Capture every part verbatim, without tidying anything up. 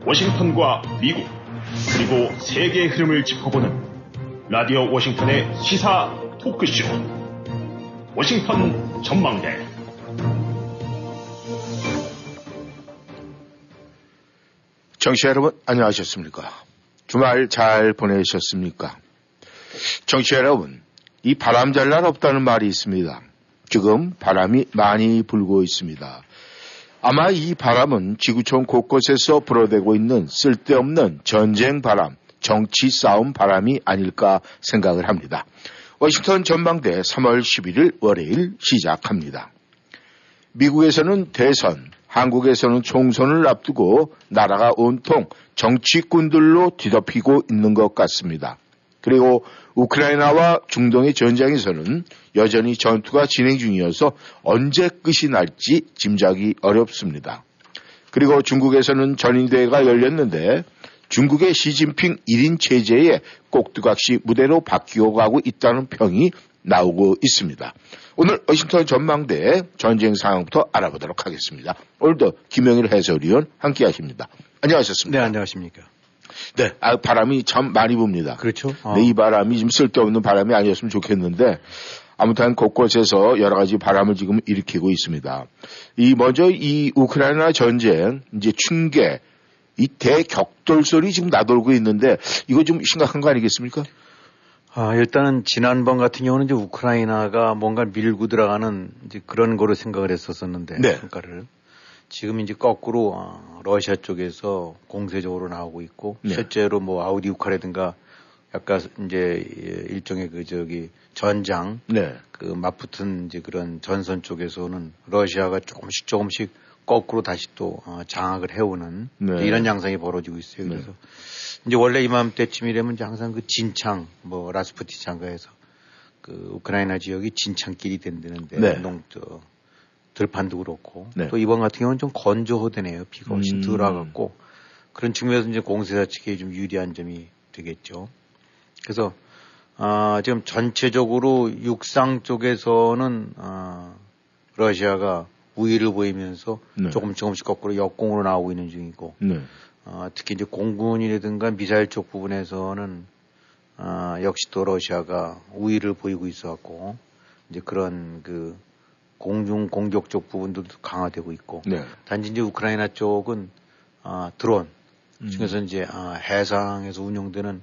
워싱턴과 미국 그리고 세계의 흐름을 짚어보는 라디오 워싱턴의 시사 토크쇼 워싱턴 전망대. 청취자 여러분 안녕하셨습니까? 주말 잘 보내셨습니까? 청취자 여러분, 이 바람 잘 날 없다는 말이 있습니다. 지금 바람이 많이 불고 있습니다. 아마 이 바람은 지구촌 곳곳에서 불어대고 있는 쓸데없는 전쟁 바람, 정치 싸움 바람이 아닐까 생각을 합니다. 워싱턴 전망대 삼월 십일일 월요일 시작합니다. 미국에서는 대선, 한국에서는 총선을 앞두고 나라가 온통 정치꾼들로 뒤덮이고 있는 것 같습니다. 그리고 우크라이나와 중동의 전장에서는 여전히 전투가 진행 중이어서 언제 끝이 날지 짐작이 어렵습니다. 그리고 중국에서는 전인대회가 열렸는데 중국의 시진핑 일 인 체제에 꼭두각시 무대로 바뀌어 가고 있다는 평이 나오고 있습니다. 오늘 워싱턴 전망대의 전쟁 상황부터 알아보도록 하겠습니다. 오늘도 김영일 해설위원 함께 하십니다. 안녕하셨습니까? 네, 안녕하십니까? 네, 아, 바람이 참 많이 붑니다. 그렇죠. 어. 네, 이 바람이 좀 쓸데없는 바람이 아니었으면 좋겠는데, 아무튼 곳곳에서 여러 가지 바람을 지금 일으키고 있습니다. 이, 먼저 이 우크라이나 전쟁, 이제 충계, 이 대격돌설이 지금 나돌고 있는데, 이거 좀 심각한 거 아니겠습니까? 아, 일단은 지난번 같은 경우는 이제 우크라이나가 뭔가 밀고 들어가는 이제 그런 거로 생각을 했었었는데, 네. 평가를. 지금 이제 거꾸로 어, 러시아 쪽에서 공세적으로 나오고 있고, 네. 실제로 뭐 아우디우카라든가 약간 이제 일종의 그 저기 전장, 네. 그 맞붙은 이제 그런 전선 쪽에서는 러시아가 조금씩 조금씩 거꾸로 다시 또 어, 장악을 해오는 네. 이런 양상이 벌어지고 있어요. 그래서 네. 이제 원래 이맘때쯤이라면 이제 항상 그 진창, 뭐 라스푸티 장가에서 그 우크라이나 지역이 진창길이 된다는데, 네. 농, 저, 들판도 그렇고, 네. 또 이번 같은 경우는 좀 건조하대네요. 비가 훨씬 음. 덜 와갖고, 그런 측면에서 이제 공세사 측에 좀 유리한 점이 되겠죠. 그래서, 아, 지금 전체적으로 육상 쪽에서는, 아, 러시아가 우위를 보이면서 네. 조금 조금씩 거꾸로 역공으로 나오고 있는 중이고, 네. 아, 특히 이제 공군이라든가 미사일 쪽 부분에서는, 아, 역시 또 러시아가 우위를 보이고 있어갖고, 이제 그런 그, 공중 공격 쪽 부분들도 강화되고 있고, 네. 단지 이제 우크라이나 쪽은 아, 드론 음. 중에서 이제 아, 해상에서 운용되는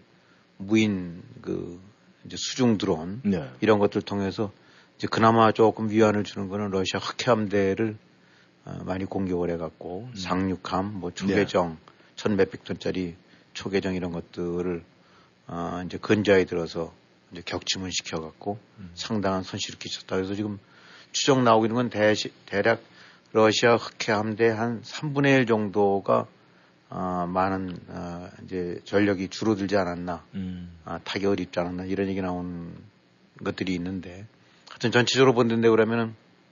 무인 그 이제 수중 드론 네. 이런 것들 통해서 이제 그나마 조금 위안을 주는 거는 러시아 흑해함대를 아, 많이 공격을 해갖고 음. 상륙함, 뭐 초계정, 네. 천 몇백 톤짜리 초계정 이런 것들을 아, 이제 근자에 들어서 이제 격침을 시켜갖고 음. 상당한 손실을 끼쳤다. 그래서 지금 추정 나오고 있는 건 대시, 대략 러시아 흑해 함대 한 삼분의 일 정도가 어, 많은 어, 이제 전력이 줄어들지 않았나, 음. 어, 타격을 입지 않았나 이런 얘기 나온 것들이 있는데, 하여튼 전체적으로 본다는데 그러면은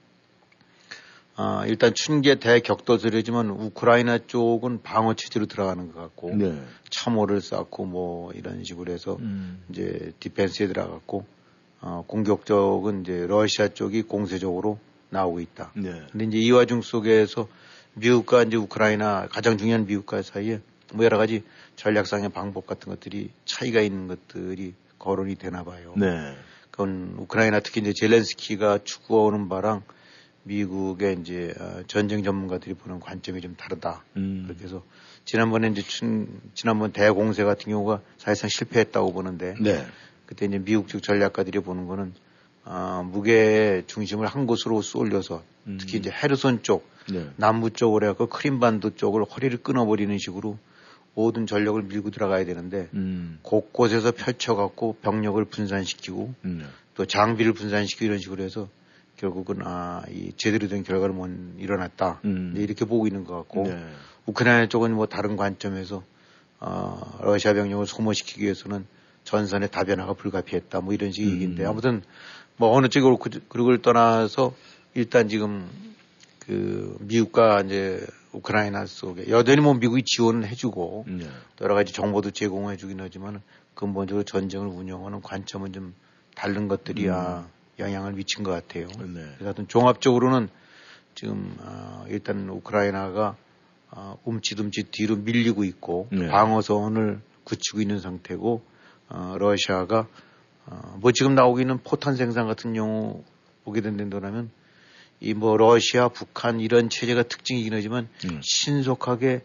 어, 일단 춘계 대격돌설이지만 우크라이나 쪽은 방어 체제로 들어가는 것 같고, 네. 참호를 쌓고 뭐 이런 식으로 해서 음. 이제 디펜스에 들어갔고. 어, 공격 쪽은 이제 러시아 쪽이 공세적으로 나오고 있다. 네. 근데 이제 이 와중 속에서 미국과 이제 우크라이나 가장 중요한 미국과 사이에 뭐 여러 가지 전략상의 방법 같은 것들이 차이가 있는 것들이 거론이 되나 봐요. 네. 그건 우크라이나 특히 이제 젤렌스키가 추구하는 바랑 미국의 이제 전쟁 전문가들이 보는 관점이 좀 다르다. 음. 그렇게 해서 지난번에 이제 춘, 지난번 대공세 같은 경우가 사실상 실패했다고 보는데. 네. 그때 이제 미국 측 전략가들이 보는 거는, 아, 무게의 중심을 한 곳으로 쏠려서 음. 특히 이제 헤르손 쪽, 네. 남부 쪽으로 해서 크림반도 쪽을 허리를 끊어버리는 식으로 모든 전력을 밀고 들어가야 되는데, 음. 곳곳에서 펼쳐갖고 병력을 분산시키고, 음. 또 장비를 분산시키고 이런 식으로 해서 결국은, 아, 이 제대로 된 결과를 못 일어났다. 음. 이렇게 보고 있는 것 같고, 네. 우크라이나 쪽은 뭐 다른 관점에서, 어, 러시아 병력을 소모시키기 위해서는 전선의 다변화가 불가피했다. 뭐 이런 식의 음. 얘기인데 아무튼 뭐 어느 쪽으로 그걸 떠나서 일단 지금 그 미국과 이제 우크라이나 속에 여전히 뭐 미국이 지원을 해주고 네. 여러 가지 정보도 제공해주긴 하지만 근본적으로 전쟁을 운영하는 관점은 좀 다른 것들이 음. 영향을 미친 것 같아요. 네. 그래서 하여튼 종합적으로는 지금 어 일단 우크라이나가 어, 움찔움찔 뒤로 밀리고 있고 네. 방어선을 굳히고 있는 상태고 어, 러시아가 어, 뭐 지금 나오고 있는 포탄 생산 같은 경우 보게 된다면 이 뭐 러시아, 북한 이런 체제가 특징이긴 하지만 음. 신속하게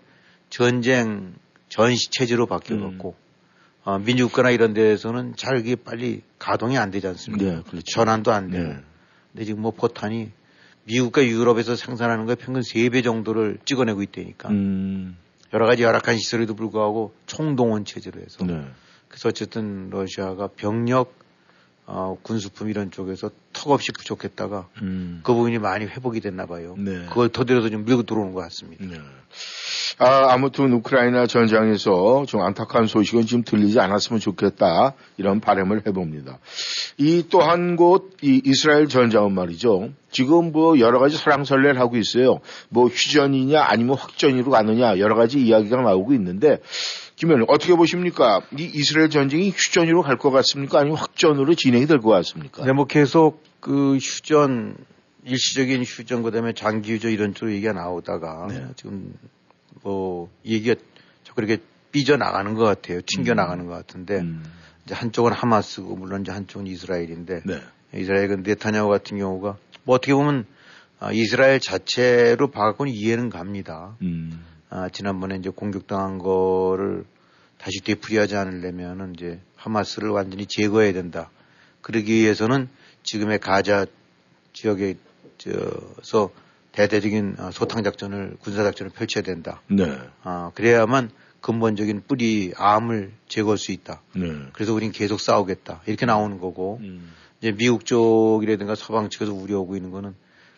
전쟁 전시 체제로 바뀌어갖고 음. 어, 민주국가나 이런 데에서는 잘 이게 빨리 가동이 안 되지 않습니까? 네, 그렇죠. 전환도 안 되고. 네. 근데 지금 뭐 포탄이 미국과 유럽에서 생산하는 거에 평균 세 배 정도를 찍어내고 있다니까. 음. 여러 가지 열악한 시설에도 불구하고 총동원 체제로 해서. 네. 그래서 어쨌든 러시아가 병력, 어, 군수품 이런 쪽에서 턱없이 부족했다가 음. 그 부분이 많이 회복이 됐나 봐요. 네. 그걸 더들여서 좀 밀고 들어오는 것 같습니다. 네. 아, 아무튼 우크라이나 전장에서 좀 안타까운 소식은 지금 들리지 않았으면 좋겠다. 이런 바람을 해봅니다. 이 또 한 곳, 이 이스라엘 전장은 말이죠. 지금 뭐 여러 가지 설랑설레를 하고 있어요. 뭐 휴전이냐 아니면 확전으로 가느냐 여러 가지 이야기가 나오고 있는데 김 의원님 어떻게 보십니까? 이 이스라엘 전쟁이 휴전으로 갈 것 같습니까? 아니면 확전으로 진행이 될 것 같습니까? 네, 뭐 계속 그 휴전, 일시적인 휴전, 그 다음에 장기 휴전 이런 쪽으로 얘기가 나오다가 네. 지금 뭐 얘기가 그렇게 삐져나가는 것 같아요. 튕겨나가는 음. 것 같은데 음. 이제 한쪽은 하마스고 물론 이제 한쪽은 이스라엘인데 네. 이스라엘은 네타냐후 같은 경우가 뭐 어떻게 보면 아, 이스라엘 자체로 봐서는 이해는 갑니다. 음. 아, 지난번에 이제 공격당한 거를 다시 되풀이하지 않으려면은 이제 하마스를 완전히 제거해야 된다. 그러기 위해서는 지금의 가자 지역에 저서 대대적인 소탕 작전을 군사 작전을 펼쳐야 된다. 네. 아, 그래야만 근본적인 뿌리 암을 제거할 수 있다. 네. 그래서 우린 계속 싸우겠다. 이렇게 나오는 거고 음. 이제 미국 쪽이라든가 서방 측에서 우려하고 있는 거는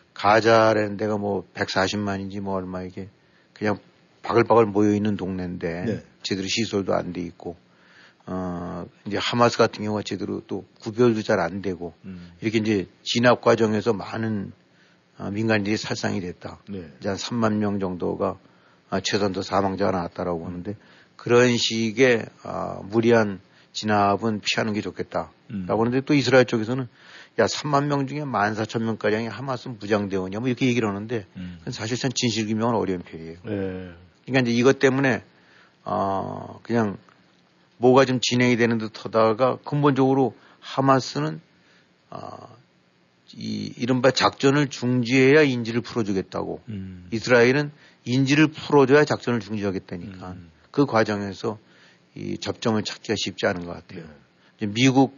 가자라는 데가 뭐 백사십만인지 뭐 얼마 이게 그냥 바글바글 모여 있는 동네인데 네. 제대로 시설도 안 돼 있고 어 이제 하마스 같은 경우가 제대로 또 구별도 잘 안 되고 음. 이렇게 이제 진압 과정에서 많은 어, 민간인들이 살상이 됐다. 네. 이제 한 삼만 명 정도가 어, 최선도 사망자가 나왔다라고 하는데 음. 그런 식의 어, 무리한 진압은 피하는 게 좋겠다라고 음. 하는데 또 이스라엘 쪽에서는 야 삼만 명 중에 만 사천 명가량이 하마스 무장대원이야 뭐 이렇게 얘기를 하는데 음. 그건 사실상 진실규명은 어려운 편이에요. 네. 그러니까 이제 이것 때문에 어 그냥 뭐가 좀 진행이 되는 듯 하다가 근본적으로 하마스는 어 이 이른바 작전을 중지해야 인지를 풀어주겠다고 음. 이스라엘은 인지를 풀어줘야 작전을 중지하겠다니까 음. 그 과정에서 이 접점을 찾기가 쉽지 않은 것 같아요. 네. 미국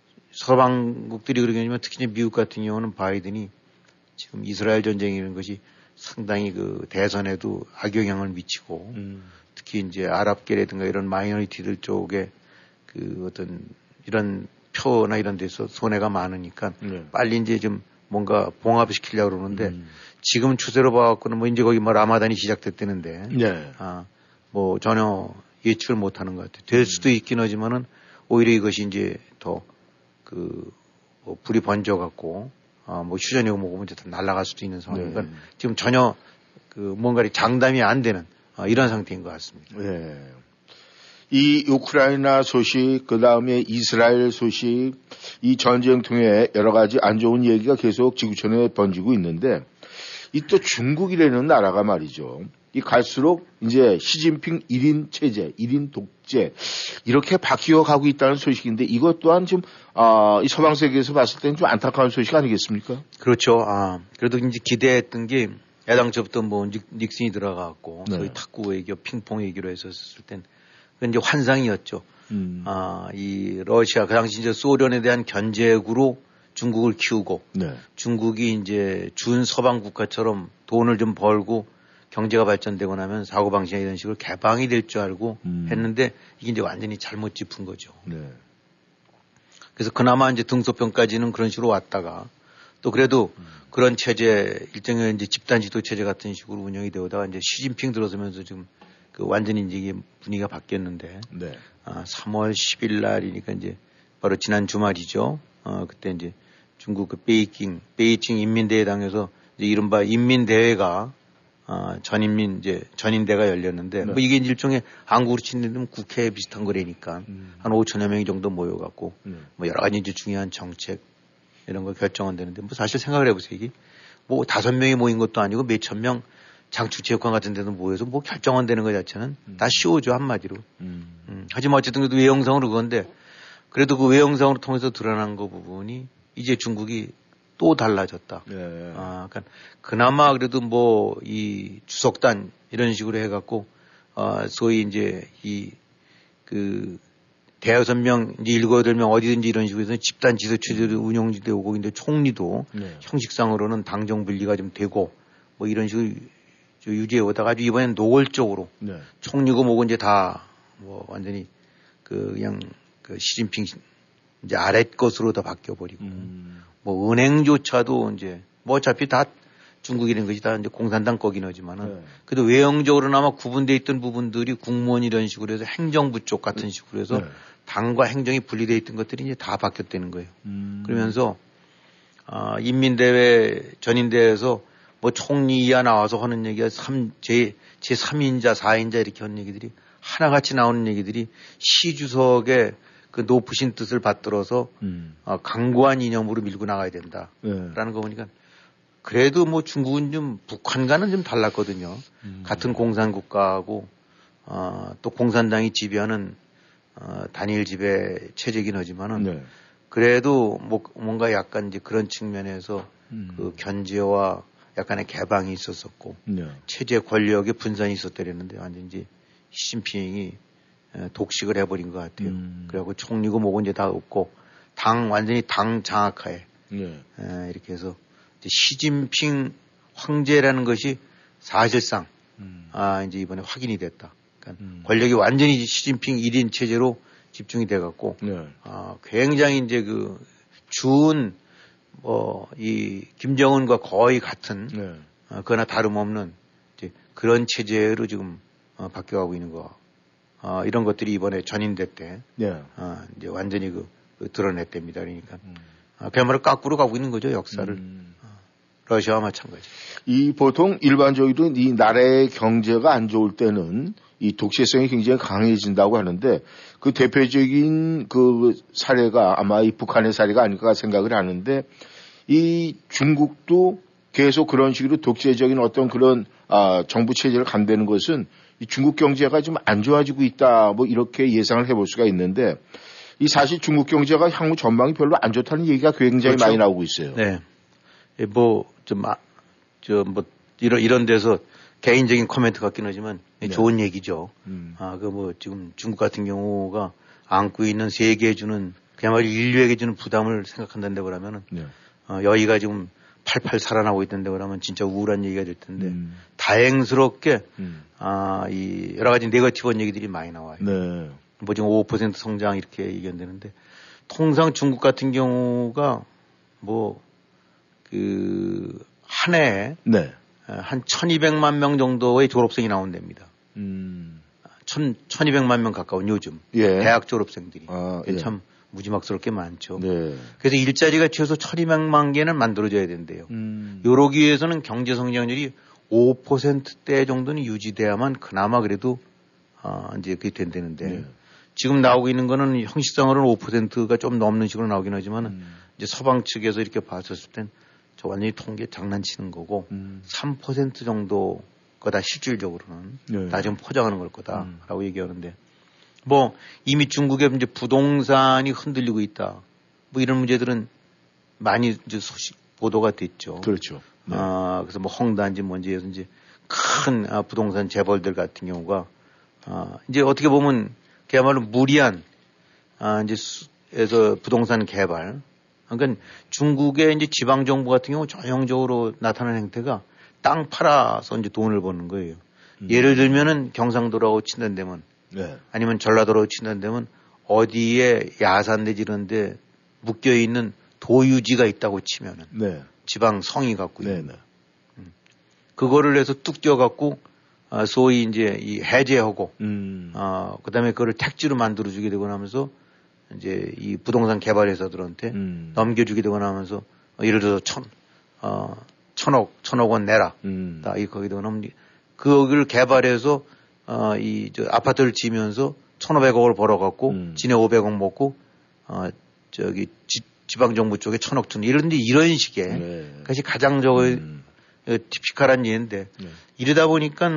서방국들이 그러겠지만 특히 이제 미국 같은 경우는 바이든이 지금 이스라엘 전쟁이라는 것이 상당히 그 대선에도 악영향을 미치고 음. 특히 이제 아랍계라든가 이런 마이너리티들 쪽에 그 어떤 이런 표나 이런 데서 손해가 많으니까 네. 빨리 이제 좀 뭔가 봉합을 시키려고 그러는데 음. 지금 추세로 봐갖고는 뭐 이제 거기 뭐 라마단이 시작됐다는데 네. 아, 뭐 전혀 예측을 못 하는 것 같아요. 될 수도 있긴 하지만은 오히려 이것이 이제 더 그 뭐 불이 번져갖고 아, 뭐 휴전이고 뭐고 이제 다 날아갈 수도 있는 상황이니까 네. 지금 전혀 그 뭔가 장담이 안 되는 아, 이런 상태인 것 같습니다. 네. 이 우크라이나 소식, 그 다음에 이스라엘 소식, 이 전쟁 통해 여러 가지 안 좋은 얘기가 계속 지구촌에 번지고 있는데, 이 또 중국이라는 나라가 말이죠. 이 갈수록 이제 시진핑 일 인 체제, 일 인 독재, 이렇게 바뀌어 가고 있다는 소식인데, 이것 또한 좀, 아, 이 서방 세계에서 봤을 때는 좀 안타까운 소식 아니겠습니까? 그렇죠. 아, 그래도 이제 기대했던 게, 야당초부터 뭐 닉, 닉슨이 들어가고, 네. 소위 탁구 외교, 핑퐁 외교로 했었을 땐, 그건 이제 환상이었죠. 음. 아, 이 러시아, 그 당시 이제 소련에 대한 견제구로 중국을 키우고, 네. 중국이 이제 준 서방 국가처럼 돈을 좀 벌고 경제가 발전되고 나면 사고방식이나 이런 식으로 개방이 될 줄 알고 음. 했는데 이게 이제 완전히 잘못 짚은 거죠. 네. 그래서 그나마 이제 등소평까지는 그런 식으로 왔다가 또 그래도 음. 그런 체제, 일종의 이제 집단 지도 체제 같은 식으로 운영이 되오다가 이제 시진핑 들어서면서 지금 그 완전히 이제 이게 분위기가 바뀌었는데, 네. 아, 삼월 십일 날이니까 이제 바로 지난 주말이죠. 어, 그때 이제 중국 그 베이징, 베이징 인민대회당에서 이제 이른바 인민대회가, 어, 전인민, 이제 전인대가 열렸는데, 네. 뭐 이게 일종의 한국으로 치는 국회 비슷한 거라니까, 음. 한 오천여 명이 정도 모여갖고, 음. 뭐 여러 가지 이제 중요한 정책, 이런 걸 결정한다는데, 뭐 사실 생각을 해보세요. 이게 뭐 다섯 명이 모인 것도 아니고 몇천 명, 장충체육관 같은 데도 모여서 뭐 결정한다는 것 자체는 음. 다 쇼죠, 한마디로. 음. 음. 하지만 어쨌든 그래도 외형상으로 그건데 그래도 그 외형상으로 통해서 드러난 그 부분이 이제 중국이 또 달라졌다. 네. 아, 그러니까 그나마 그래도 뭐 이 주석단 이런 식으로 해갖고 어, 소위 이제 이 그 대여섯 명, 이제 일곱, 여덟 명 어디든지 이런 식으로 해서 집단 지도체제도 운영되고 오고 있는데 총리도 네. 형식상으로는 당정 분리가 좀 되고 뭐 이런 식으로 유지해 오다가 아주 이번엔 노골적으로 네. 총리고 뭐고 이제 다 뭐 완전히 그 그냥 그 시진핑 이제 아랫 것으로 다 바뀌어버리고 음. 뭐 은행조차도 이제 뭐 어차피 다 중국이라는 것이 다 이제 공산당 거긴 하지만은 네. 그래도 외형적으로나마 구분되어 있던 부분들이 국무원 이런 식으로 해서 행정부 쪽 같은 식으로 해서 네. 당과 행정이 분리되어 있던 것들이 이제 다 바뀌었다는 거예요. 음. 그러면서 아, 인민대회 전인대회에서 뭐 총리 이하 나와서 하는 얘기가 삼, 제, 제 삼 인자, 사 인자 이렇게 하는 얘기들이 하나같이 나오는 얘기들이 시 주석의 그 높으신 뜻을 받들어서 음. 어, 강고한 이념으로 밀고 나가야 된다라는 네. 거 보니까 그래도 뭐 중국은 좀 북한과는 좀 달랐거든요. 음. 같은 공산국가하고 어, 또 공산당이 지배하는 어, 단일 지배 체제긴 하지만은 네. 그래도 뭐 뭔가 약간 이제 그런 측면에서 음. 그 견제와 약간의 개방이 있었었고 네. 체제 권력의 분산이 있었다랬는데 완전 이제 시진핑이 독식을 해버린 것 같아요. 음. 그래갖고 총리고 뭐고 이제 다 없고 당 완전히 당 장악하에 네. 에, 이렇게 해서 이제 시진핑 황제라는 것이 사실상 음. 아 이제 이번에 확인이 됐다. 그러니까 음. 권력이 완전히 시진핑 일 인 체제로 집중이 돼갖고 네. 아 굉장히 이제 그 준 뭐 이 김정은과 거의 같은 네. 어, 그러나 다름없는 이제 그런 체제로 지금 어, 바뀌어가고 있는 거. 어, 이런 것들이 이번에 전인대 때, 네. 어, 이제 완전히 그, 그 드러냈답니다. 그러니까, 음. 어, 그야말로 까꾸로 가고 있는 거죠, 역사를. 음. 어, 러시아와 마찬가지. 이 보통 일반적으로 이 나라의 경제가 안 좋을 때는 이 독재성이 굉장히 강해진다고 하는데 그 대표적인 그 사례가 아마 이 북한의 사례가 아닐까 생각을 하는데 이 중국도 계속 그런 식으로 독재적인 어떤 그런 아, 정부 체제를 간다는 것은 이 중국 경제가 좀 안 좋아지고 있다, 뭐 이렇게 예상을 해볼 수가 있는데 이 사실 중국 경제가 향후 전망이 별로 안 좋다는 얘기가 굉장히 그렇죠. 많이 나오고 있어요. 네. 뭐 좀 아, 저 뭐 이런 이런 데서 개인적인 코멘트 같긴 하지만 네. 좋은 얘기죠. 음. 아, 그 뭐 지금 중국 같은 경우가 안고 있는 세계에 주는 그야말로 인류에게 주는 부담을 생각한다는데 그러면은 네. 어, 여기가 지금 팔팔 살아나고 있던데 그러면 진짜 우울한 얘기가 될 텐데 음. 다행스럽게 음. 아, 이 여러 가지 네거티브한 얘기들이 많이 나와요. 네. 뭐 지금 오 퍼센트 성장 이렇게 얘기한다는데 통상 중국 같은 경우가 뭐 그 한 해에 네. 한 천이백만 명 정도의 졸업생이 나온답니다. 음. 천, 천이백만 명 가까운 요즘 예. 대학 졸업생들이 아, 예. 참 무지막스럽게 많죠. 네. 그래서 일자리가 최소 천이백만 개는 만들어져야 된대요. 음. 요러기 위해서는 경제 성장률이 오 퍼센트대 정도는 유지돼야만 그나마 그래도 아, 이제 그게 된다는데 네. 지금 나오고 있는 거는 형식상으로는 오 퍼센트가 좀 넘는 식으로 나오긴 하지만 음. 이제 서방 측에서 이렇게 봤었을 땐 저 완전히 통계 장난치는 거고 음. 삼 퍼센트 정도 거다 실질적으로는 네. 나중에 포장하는 걸 거다라고 음. 얘기하는데 뭐 이미 중국의 이제 부동산이 흔들리고 있다. 뭐 이런 문제들은 많이 이제 소식 보도가 됐죠. 그렇죠. 네. 아, 그래서 뭐 헝다인지 뭔지 해서 이제 큰 아, 부동산 재벌들 같은 경우가 아, 이제 어떻게 보면 그야말로 무리한 아, 이제 에서 부동산 개발. 그러니까 중국의 이제 지방 정부 같은 경우 전형적으로 나타나는 행태가 땅 팔아서 이제 돈을 버는 거예요. 음. 예를 들면은 경상도라고 친다면 네. 아니면 전라도라고 친다면 어디에 야산 내지 이런데 묶여 있는 도유지가 있다고 치면은 네. 지방 성이 갖고 있는 네, 네. 음. 그거를 해서 뚝 떼어 갖고 아, 소위 이제 이 해제하고 음. 어, 그다음에 그거를 택지로 만들어 주게 되고 나면서 이제 이 부동산 개발 회사들한테 음. 넘겨주게 되고 나면서 어, 예를 들어서 천, 어, 천억, 천억 원 내라. 음. 다, 이, 거기다 그러면 그걸 개발해서, 어, 이, 저, 아파트를 지면서 천오백억을 벌어갖고, 음. 지네 오백억 먹고, 어, 저기, 지, 지방정부 쪽에 천억 준, 이런, 이런 식의, 네. 그것이 가장 저, 음. 티피컬한 예인데 네. 이러다 보니까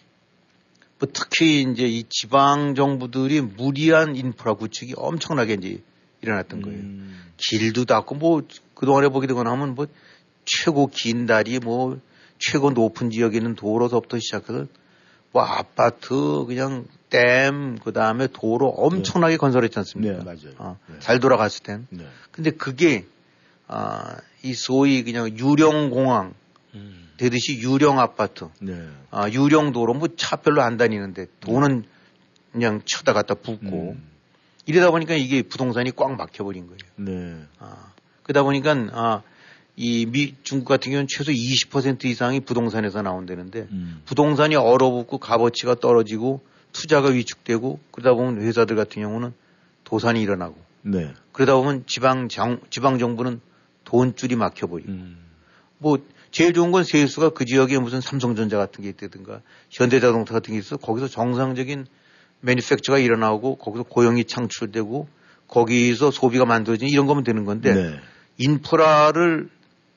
뭐 특히 이제 이 지방 정부들이 무리한 인프라 구축이 엄청나게 이제 일어났던 거예요. 음. 길도 닦고 뭐 그동안에 보게 되거나 하면 뭐 최고 긴 다리 뭐 최고 높은 지역에 있는 도로서부터 시작해서 뭐 아파트 그냥 댐 그다음에 도로 엄청나게 네. 건설했지 않습니까? 네, 맞아요. 어, 네. 잘 돌아갔을 땐. 네. 근데 그게 아, 이 소위 그냥 유령 공항 음. 되듯이 유령 아파트, 네. 아, 유령 도로 뭐 차 별로 안 다니는데 돈은 그냥 쳐다 갖다 붓고 음. 이러다 보니까 이게 부동산이 꽉 막혀버린 거예요. 네. 아, 그러다 보니까 아, 이 미, 중국 같은 경우는 최소 이십 퍼센트 이상이 부동산에서 나온다는데 음. 부동산이 얼어붙고 값어치가 떨어지고 투자가 위축되고 그러다 보면 회사들 같은 경우는 도산이 일어나고 네. 그러다 보면 지방 정, 지방 정부는 돈줄이 막혀버리고 음. 뭐 제일 좋은 건 세수가 그 지역에 무슨 삼성전자 같은 게 있다든가 현대자동차 같은 게 있어 거기서 정상적인 매니팩처가 일어나고 거기서 고용이 창출되고 거기서 소비가 만들어지는 이런 거면 되는 건데 네. 인프라를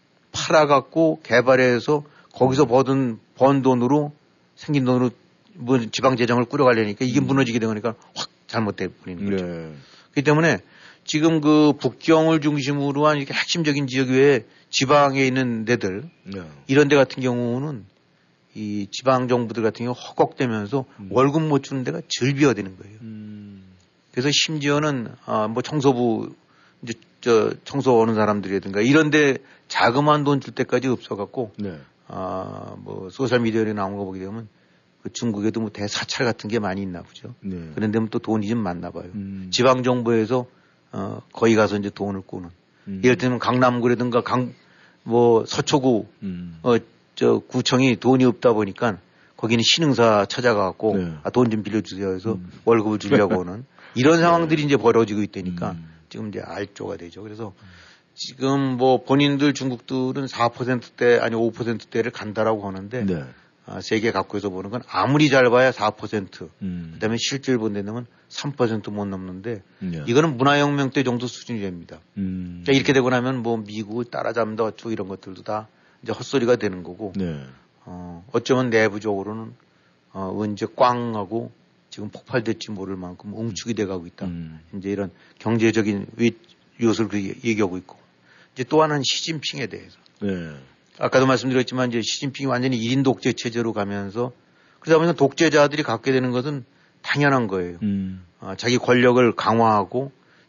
팔아갖고 개발해서 거기서 버든 번 돈으로 생긴 돈으로 뭐 지방 재정을 꾸려가려니까 이게 음. 무너지게 되니까 확 잘못돼 버리는 거죠. 네. 그렇기 때문에 지금 그 북경을 중심으로 한 이렇게 핵심적인 지역 외에 지방에 있는 데들 네. 이런 데 같은 경우는 이 지방 정부들 같은 경우 허걱대면서 음. 월급 못 주는 데가 즐비어되는 거예요. 음. 그래서 심지어는 아 뭐 청소부 이제 저 청소 오는 사람들이라든가 이런데 자그마한 돈 줄 때까지 없어갖고 네. 아 뭐 소셜 미디어에 나온 거 보게 되면 그 중국에도 뭐 대사찰 같은 게 많이 있나 보죠. 네. 그런 데면 또 돈이 좀 많나 봐요. 음. 지방 정부에서 어 거기 가서 이제 돈을 꾸는. 음. 예를 들면 강남구라든가 강 뭐 서초구 음. 어 저 구청이 돈이 없다 보니까 거기는 신흥사 찾아가갖고 네. 아, 돈 좀 빌려주세요 해서 음. 월급을 주려고 하는 이런 상황들이 네. 이제 벌어지고 있다니까 음. 지금 이제 알조가 되죠. 그래서 음. 지금 뭐 본인들 중국들은 사 퍼센트대 아니 오 퍼센트대를 간다라고 하는데 네. 아, 세계 각국에서 보는 건 아무리 잘 봐야 사 퍼센트 음. 그다음에 실질 본데는 삼 퍼센트 못 넘는데 네. 이거는 문화혁명 때 정도 수준이 됩니다. 음. 그러니까 이렇게 되고 나면 뭐 미국 따라잡는다 어쩌고 이런 것들도 다 이제 헛소리가 되는 거고 네. 어, 어쩌면 내부적으로는 어, 언제 꽝 하고 지금 폭발될지 모를 만큼 웅축이 돼가고 있다. 음. 이제 이런 경제적인 요소를 얘기하고 있고 이제 또 하나는 시진핑에 대해서. 네. 아까도 말씀드렸지만 이제 시진핑이 완전히 일 인 독재 체제로 가면서 그러다 보면 독재자들이 갖게 되는 것은 당연한 거예요. 음. 어, 자기 권력을 강화하고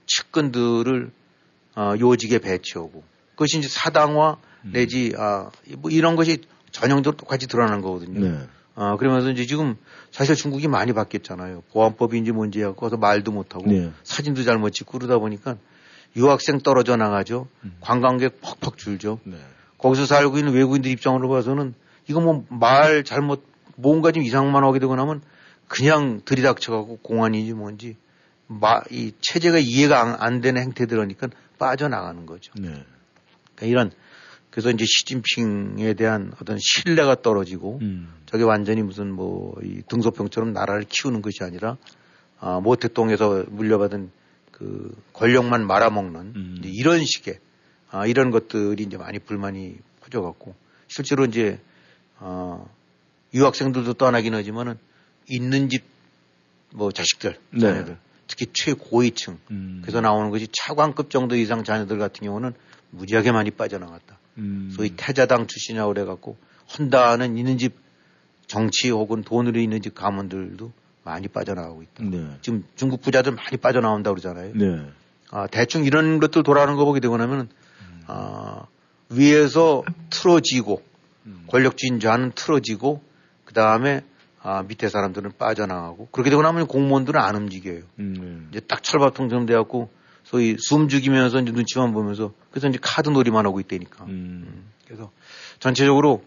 측근들을 어, 요직에 배치하고 그것이 이제 사당화 음. 내지 아, 뭐 이런 것이 전형적으로 똑같이 드러나는 거거든요. 네. 어, 그러면서 이제 지금 사실 중국이 많이 바뀌었잖아요. 보안법인지 뭔지 하고 가서 말도 못하고 네. 사진도 잘못 찍고 그러다 보니까 유학생 떨어져 나가죠. 음. 관광객 퍽퍽 줄죠. 네. 거기서 살고 있는 외국인들 입장으로 봐서는 이거 뭐 말 잘못 뭔가 좀 이상만 하게 되고 나면 그냥 들이닥쳐가고 공안인지 뭔지 마, 이 체제가 이해가 안, 안 되는 행태들 하니까 빠져나가는 거죠. 네. 그러니까 이런 그래서 이제 시진핑에 대한 어떤 신뢰가 떨어지고 음. 저게 완전히 무슨 뭐 이 등소평처럼 나라를 키우는 것이 아니라 아, 모택동에서 물려받은 그 권력만 말아먹는 음. 이제 이런 식의 아, 이런 것들이 이제 많이 불만이 퍼져갖고 실제로 이제 어, 유학생들도 떠나긴 하지만은 있는 집 뭐 자식들 자녀들 네. 특히 최고위층 음. 그래서 나오는 것이 차관급 정도 이상 자녀들 같은 경우는 무지하게 많이 빠져나갔다. 음. 소위 태자당 출신이라고 그래갖고 헌다는 있는 집 정치 혹은 돈으로 있는 집 가문들도 많이 빠져나가고 있다. 네. 지금 중국 부자들 많이 빠져나온다고 그러잖아요. 네. 아, 대충 이런 것들 돌아가는 거 보게 되고 나면은 음. 아, 위에서 틀어지고 음. 권력주인 자는 틀어지고 그 다음에 아, 밑에 사람들은 빠져나가고 그렇게 되고 나면 공무원들은 안 움직여요. 음. 이제 딱 철밥통처럼 돼갖고 소위 숨 죽이면서 이제 눈치만 보면서 그래서 이제 카드 놀이만 하고 있다니까. 음. 음. 그래서 전체적으로